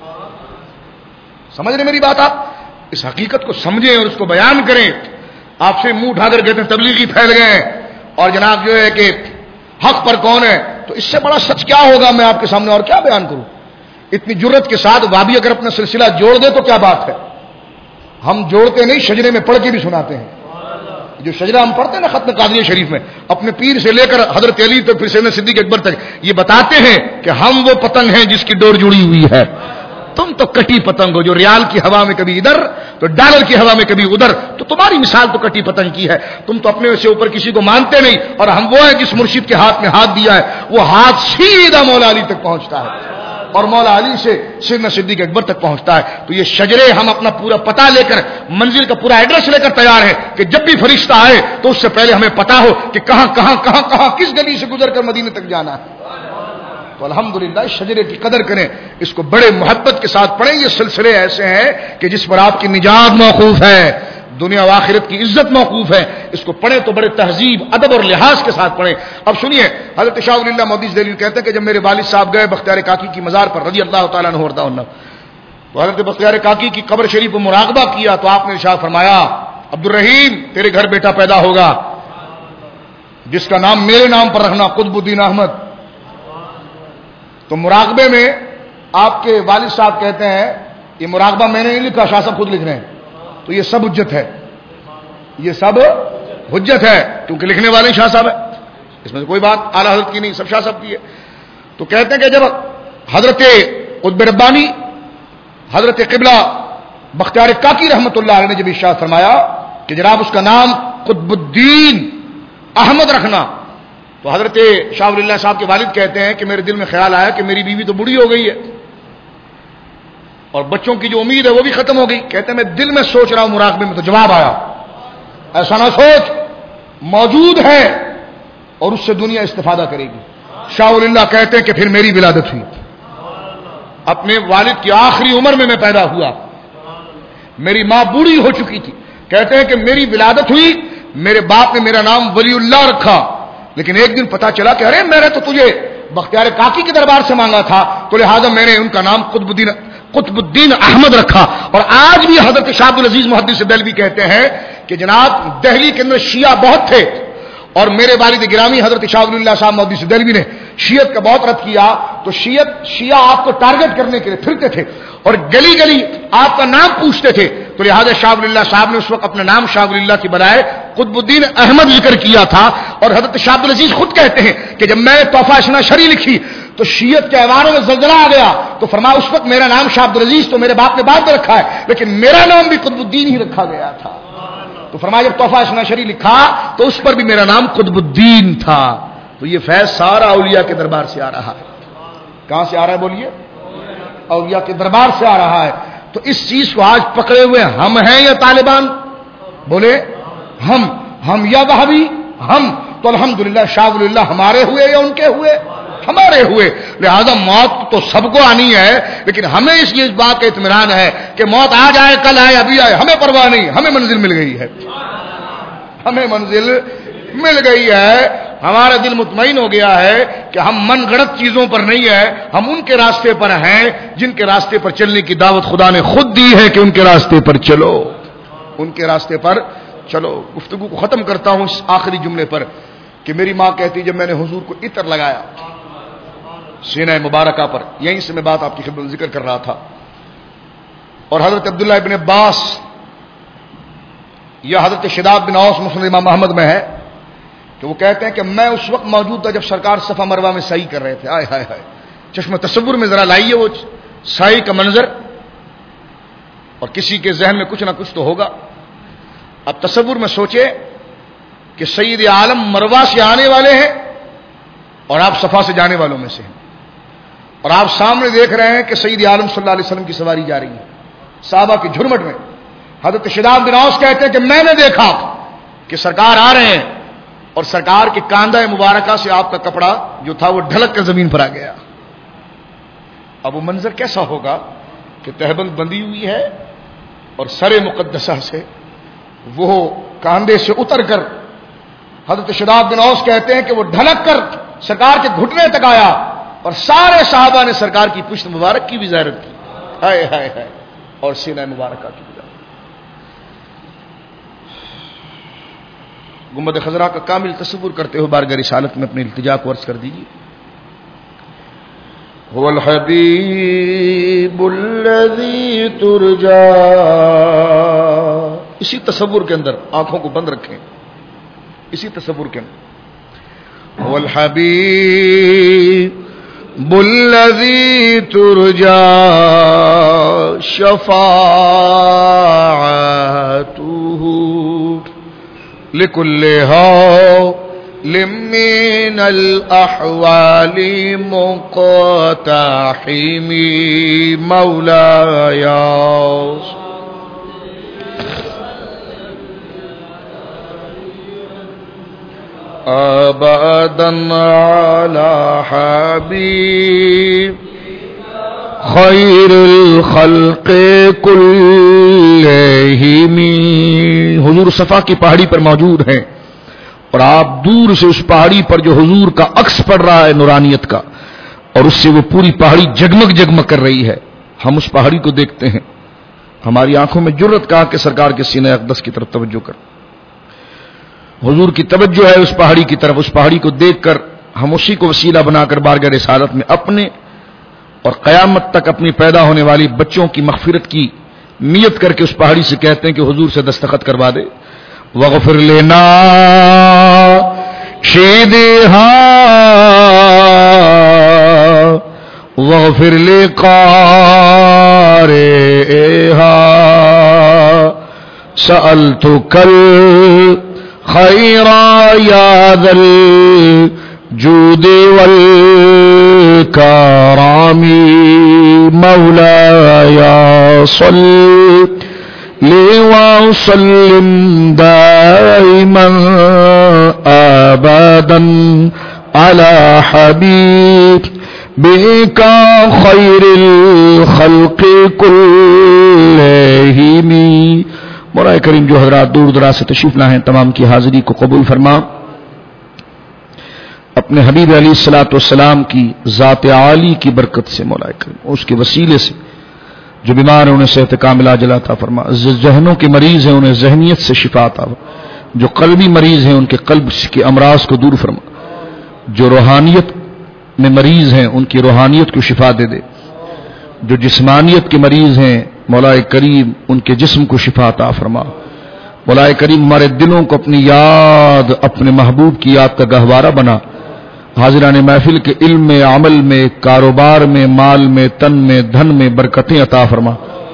سمجھ رہے میری بات؟ آپ اس حقیقت کو سمجھیں اور اس کو بیان کریں۔ آپ سے منہ اٹھا کر کہتے ہیں تبلیغی پھیل گئے ہیں اور جناب جو ہے کہ حق پر کون ہے، تو اس سے بڑا سچ کیا ہوگا میں آپ کے سامنے اور کیا بیان کروں؟ اتنی جرت کے ساتھ وابی اگر اپنا سلسلہ جوڑ دے تو کیا بات ہے؟ ہم جوڑتے نہیں، شجرے میں پڑھ کے بھی سناتے ہیں۔ جو شجرہ ہم پڑھتے ہیں نا ختم قادریہ شریف میں، اپنے پیر سے لے کر حضرت علی تک پھر سیدنا صدیق اکبر تک یہ بتاتے ہیں کہ ہم وہ پتنگ ہیں جس کی ڈور جڑی ہوئی ہے، تم تو کٹی پتنگ ہو جو ریال کی ہوا میں کبھی ادھر تو ڈالر کی ہوا میں کبھی ادھر، تو تمہاری مثال تو کٹی پتنگ کی ہے، تم تو اپنے سے اوپر کسی کو مانتے نہیں، اور ہم وہ ہیں جس مرشد کے ہاتھ میں ہاتھ دیا ہے وہ ہاتھ سیدھا مولا علی تک پہنچتا ہے اور مولا علی سے سیدنا صدیق اکبر تک پہنچتا ہے۔ تو یہ شجرے ہم اپنا پورا پتہ لے کر، منزل کا پورا ایڈریس لے کر تیار ہیں کہ جب بھی فرشتہ آئے تو اس سے پہلے ہمیں پتا ہو کہ کہاں کہاں کہاں کہاں کس گلی سے گزر کر مدینے تک جانا ہے۔ تو الحمدللہ اس شجرے کی قدر کریں، اس کو بڑے محبت کے ساتھ پڑھیں۔ یہ سلسلے ایسے ہیں کہ جس پر آپ کی نجات موقوف ہے، دنیا و آخرت کی عزت موقوف ہے، اس کو پڑھیں تو بڑے تہذیب، ادب اور لحاظ کے ساتھ پڑھیں۔ اب سنیے، حضرت شاہ ولی اللہ مودودی دہلوی کہتے ہیں کہ جب میرے والد صاحب گئے بختیار کاکی کی مزار پر رضی اللہ تعالیٰ عنہ وارضاہ عنہ، تو حضرت بختیار کاکی کی قبر شریف پر مراقبہ کیا تو آپ نے ارشاد فرمایا عبد الرحیم تیرے گھر بیٹا پیدا ہوگا جس کا نام میرے نام پر رکھنا قطب الدین احمد۔ تو مراقبے میں آپ کے والد صاحب کہتے ہیں یہ مراقبہ میں نے نہیں لکھا، شاہ صاحب خود لکھ رہے ہیں، تو یہ سب حجت ہے۔ یہ سب حجت ہے، کیونکہ لکھنے والے شاہ صاحب ہیں، اس میں کوئی بات اعلیٰ حضرت کی نہیں، سب شاہ صاحب کی ہے۔ تو کہتے ہیں کہ جب حضرت قطب ربانی حضرت قبلہ بختیار کاکی رحمت اللہ علیہ نے جب ارشاد فرمایا کہ جناب اس کا نام قطب الدین احمد رکھنا، تو حضرت شاہ ولی اللہ صاحب کے والد کہتے ہیں کہ میرے دل میں خیال آیا کہ میری بیوی تو بوڑھی ہو گئی ہے اور بچوں کی جو امید ہے وہ بھی ختم ہو گئی۔ کہتے ہیں میں دل میں سوچ رہا ہوں مراقبے میں، تو جواب آیا ایسا نہ سوچ، موجود ہے اور اس سے دنیا استفادہ کرے گی۔ شاہ ولی اللہ کہتے ہیں کہ پھر میری ولادت ہوئی، اپنے والد کی آخری عمر میں پیدا ہوا، میری ماں بوڑھی ہو چکی تھی۔ کہتے ہیں کہ میری ولادت ہوئی، میرے باپ نے میرا نام ولی اللہ رکھا، لیکن ایک دن پتا چلا کہ ارے میں نے تو تجھے بختیار کاکی کے دربار سے مانگا تھا، تو لہذا میں نے ان کا نام قطب الدین احمد رکھا۔ اور آج بھی حضرت شاہ عبد العزیز محدث دہلوی کہتے ہیں کہ جناب دہلی کے اندر شیعہ بہت تھے، اور میرے والد گرامی حضرت شاہ ولی اللہ صاحب محدث دہلوی نے شیعت کا بہت رد کیا، تو شیعہ آپ کو ٹارگٹ کرنے کے لیے پھرتے تھے اور گلی گلی آپ کا نام پوچھتے تھے، تو لہذا شاہ ولی اللہ صاحب نے اس وقت اپنا نام شاہ ولی اللہ کی بجائے قطب الدین احمد ذکر کیا تھا۔ اور حضرت شاہ عبد العزیز خود کہتے ہیں کہ جب میں تحفہ اشنا شری لکھی تو شیعت کے ایوانوں میں زلزلہ آ گیا، تو فرمایا اس وقت میرا نام شاہ عبد العزیز تو میرے باپ نے بعد میں رکھا ہے، لیکن میرا نام بھی قطب الدین ہی رکھا گیا تھا۔ تو فرمایا جب تحفہ اشنا شری لکھا تو اس پر بھی میرا نام قطب الدین تھا۔ تو یہ فیض سارا اولیاء کے دربار سے آ رہا ہے۔ کہاں سے آ رہا ہے بولیے؟ اولیاء کے دربار سے آ رہا ہے۔ تو اس چیز کو آج پکڑے ہوئے ہم ہیں یا طالبان؟ بولے ہم یا وہابی ہم؟ تو الحمدللہ شاہ ولی اللہ ہمارے ہوئے یا ان کے ہوئے؟ ہمارے ہوئے۔ لہذا موت تو سب کو آنی ہے، لیکن ہمیں اس بات کا اطمینان ہے کہ موت آج آئے کل آئے ابھی آئے ہمیں پرواہ نہیں، ہمیں منزل مل گئی ہے، ہمیں منزل مل گئی ہے۔ ہمارا دل مطمئن ہو گیا ہے کہ ہم من گڑت چیزوں پر نہیں ہے، ہم ان کے راستے پر ہیں جن کے راستے پر چلنے کی دعوت خدا نے خود دی ہے کہ ان کے راستے پر چلو، ان کے راستے پر چلو۔ گفتگو کو ختم کرتا ہوں اس آخری جملے پر کہ میری ماں کہتی جب میں نے حضور کو عطر لگایا سینہ مبارکہ پر، یہیں سے میں بات آپ کی خدمت میں ذکر کر رہا تھا، اور حضرت عبداللہ ابن عباس یا حضرت شداد بن اوس مسند امام احمد میں ہے کہ وہ کہتے ہیں کہ میں اس وقت موجود تھا جب سرکار صفا مروہ میں سعی کر رہے تھے۔ آئے ہائے ہائے، چشم تصور میں ذرا لائیے وہ سعی کا منظر، اور کسی کے ذہن میں کچھ نہ کچھ تو ہوگا۔ اب تصور میں سوچے کہ سید عالم مروہ سے آنے والے ہیں اور آپ صفا سے جانے والوں میں سے ہیں، اور آپ سامنے دیکھ رہے ہیں کہ سید عالم صلی اللہ علیہ وسلم کی سواری جا رہی ہے صحابہ کی جھرمٹ میں۔ حضرت شداد بن اوس کہتے ہیں کہ میں نے دیکھا کہ سرکار آ رہے ہیں اور سرکار کے کاندھا مبارکہ سے آپ کا کپڑا جو تھا وہ ڈھلک کر زمین پر آ گیا۔ اب وہ منظر کیسا ہوگا کہ تہبند بندی ہوئی ہے اور سر مقدسہ سے وہ کاندھے سے اتر کر، حضرت شداد بن اوس کہتے ہیں کہ وہ ڈھلک کر سرکار کے گھٹنے تک آیا اور سارے صحابہ نے سرکار کی پشت مبارک کی بھی زیارت کی، ہائے ہائے ہائے، اور سینہ مبارکہ کی بھی۔ گنبد خضرا کا کامل تصور کرتے ہوئے بارگاہ رسالت میں اپنی التجا کو عرض کر دیجیے۔ هو الحبیب الذی ترجا، اسی تصور کے اندر آنکھوں کو بند رکھیں، اسی تصور کے اندر هو الحبیب الذی ترجا شفاعته لكل حال من الأحوال مقتحم مولاي أبدا على حبيب خیر الخلق کلہم۔ حضور صفا کی پہاڑی پر موجود ہیں اور آپ دور سے اس پہاڑی پر جو حضور کا عکس پڑ رہا ہے نورانیت کا، اور اس سے وہ پوری پہاڑی جگمگ جگمگ کر رہی ہے، ہم اس پہاڑی کو دیکھتے ہیں، ہماری آنکھوں میں جرت کہا کہ سرکار کے سینہ اقدس کی طرف توجہ کر، حضور کی توجہ ہے اس پہاڑی کی طرف، اس پہاڑی کو دیکھ کر ہم اسی کو وسیلہ بنا کر بارگاہ رسالت میں اپنے اور قیامت تک اپنی پیدا ہونے والی بچوں کی مغفرت کی نیت کر کے اس پہاڑی سے کہتے ہیں کہ حضور سے دستخط کروا دے، واغفر لنا شیدها واغفر لقارئها سألتك الخير يا ذا الجود والكرم مولاي صل وسلم دائما ابدا على حبيبك خير الخلق كلهم. مولا کریم جو حضرات دور دراز سے تشریف لائے ہیں تمام کی حاضری کو قبول فرما. اپنے حبیب علیہ الصلوۃ والسلام کی ذات عالی کی برکت سے مولا کریم اس کے وسیلے سے جو بیمار ہیں انہیں صحت کاملہ عاجلہ عطا فرما. ذہنوں کے مریض ہیں انہیں ذہنیت سے شفا عطا فرما. جو قلبی مریض ہیں ان کے قلب کے امراض کو دور فرما. جو روحانیت میں مریض ہیں ان کی روحانیت کو شفا دے دے. جو جسمانیت کے مریض ہیں مولا کریم ان کے جسم کو شفا عطا فرما. مولا کریم ہمارے دلوں کو اپنی یاد اپنے محبوب کی یاد کا گہوارہ بنا. حاضران محفل کے علم میں عمل میں کاروبار میں مال میں تن میں دھن میں برکتیں عطا فرما.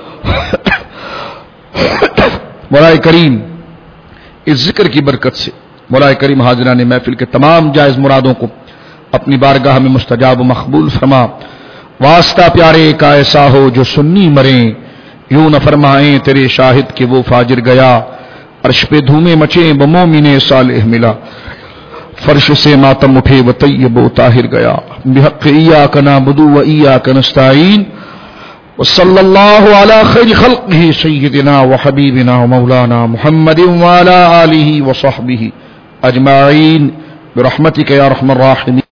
مولا کریم اس ذکر کی برکت سے مولا کریم حاضران محفل کے تمام جائز مرادوں کو اپنی بارگاہ میں مستجاب و مقبول فرما. واسطہ پیارے کا ایسا ہو جو سنی مریں یوں نہ فرمائیں تیرے شاہد کے وہ فاجر گیا. عرش پہ دھومیں مچیں بمومن صالح ملا. فرش سے ماتم اٹھے و طیب و طاہر گیا. بحق ایاک نعبد و ایاک نستعین وصلی اللہ علی خیر خلقہ سیدنا و حبیبنا و مولانا محمد وعلی آلہ و صحبہ اجمعین برحمتک یا ارحم الراحمین.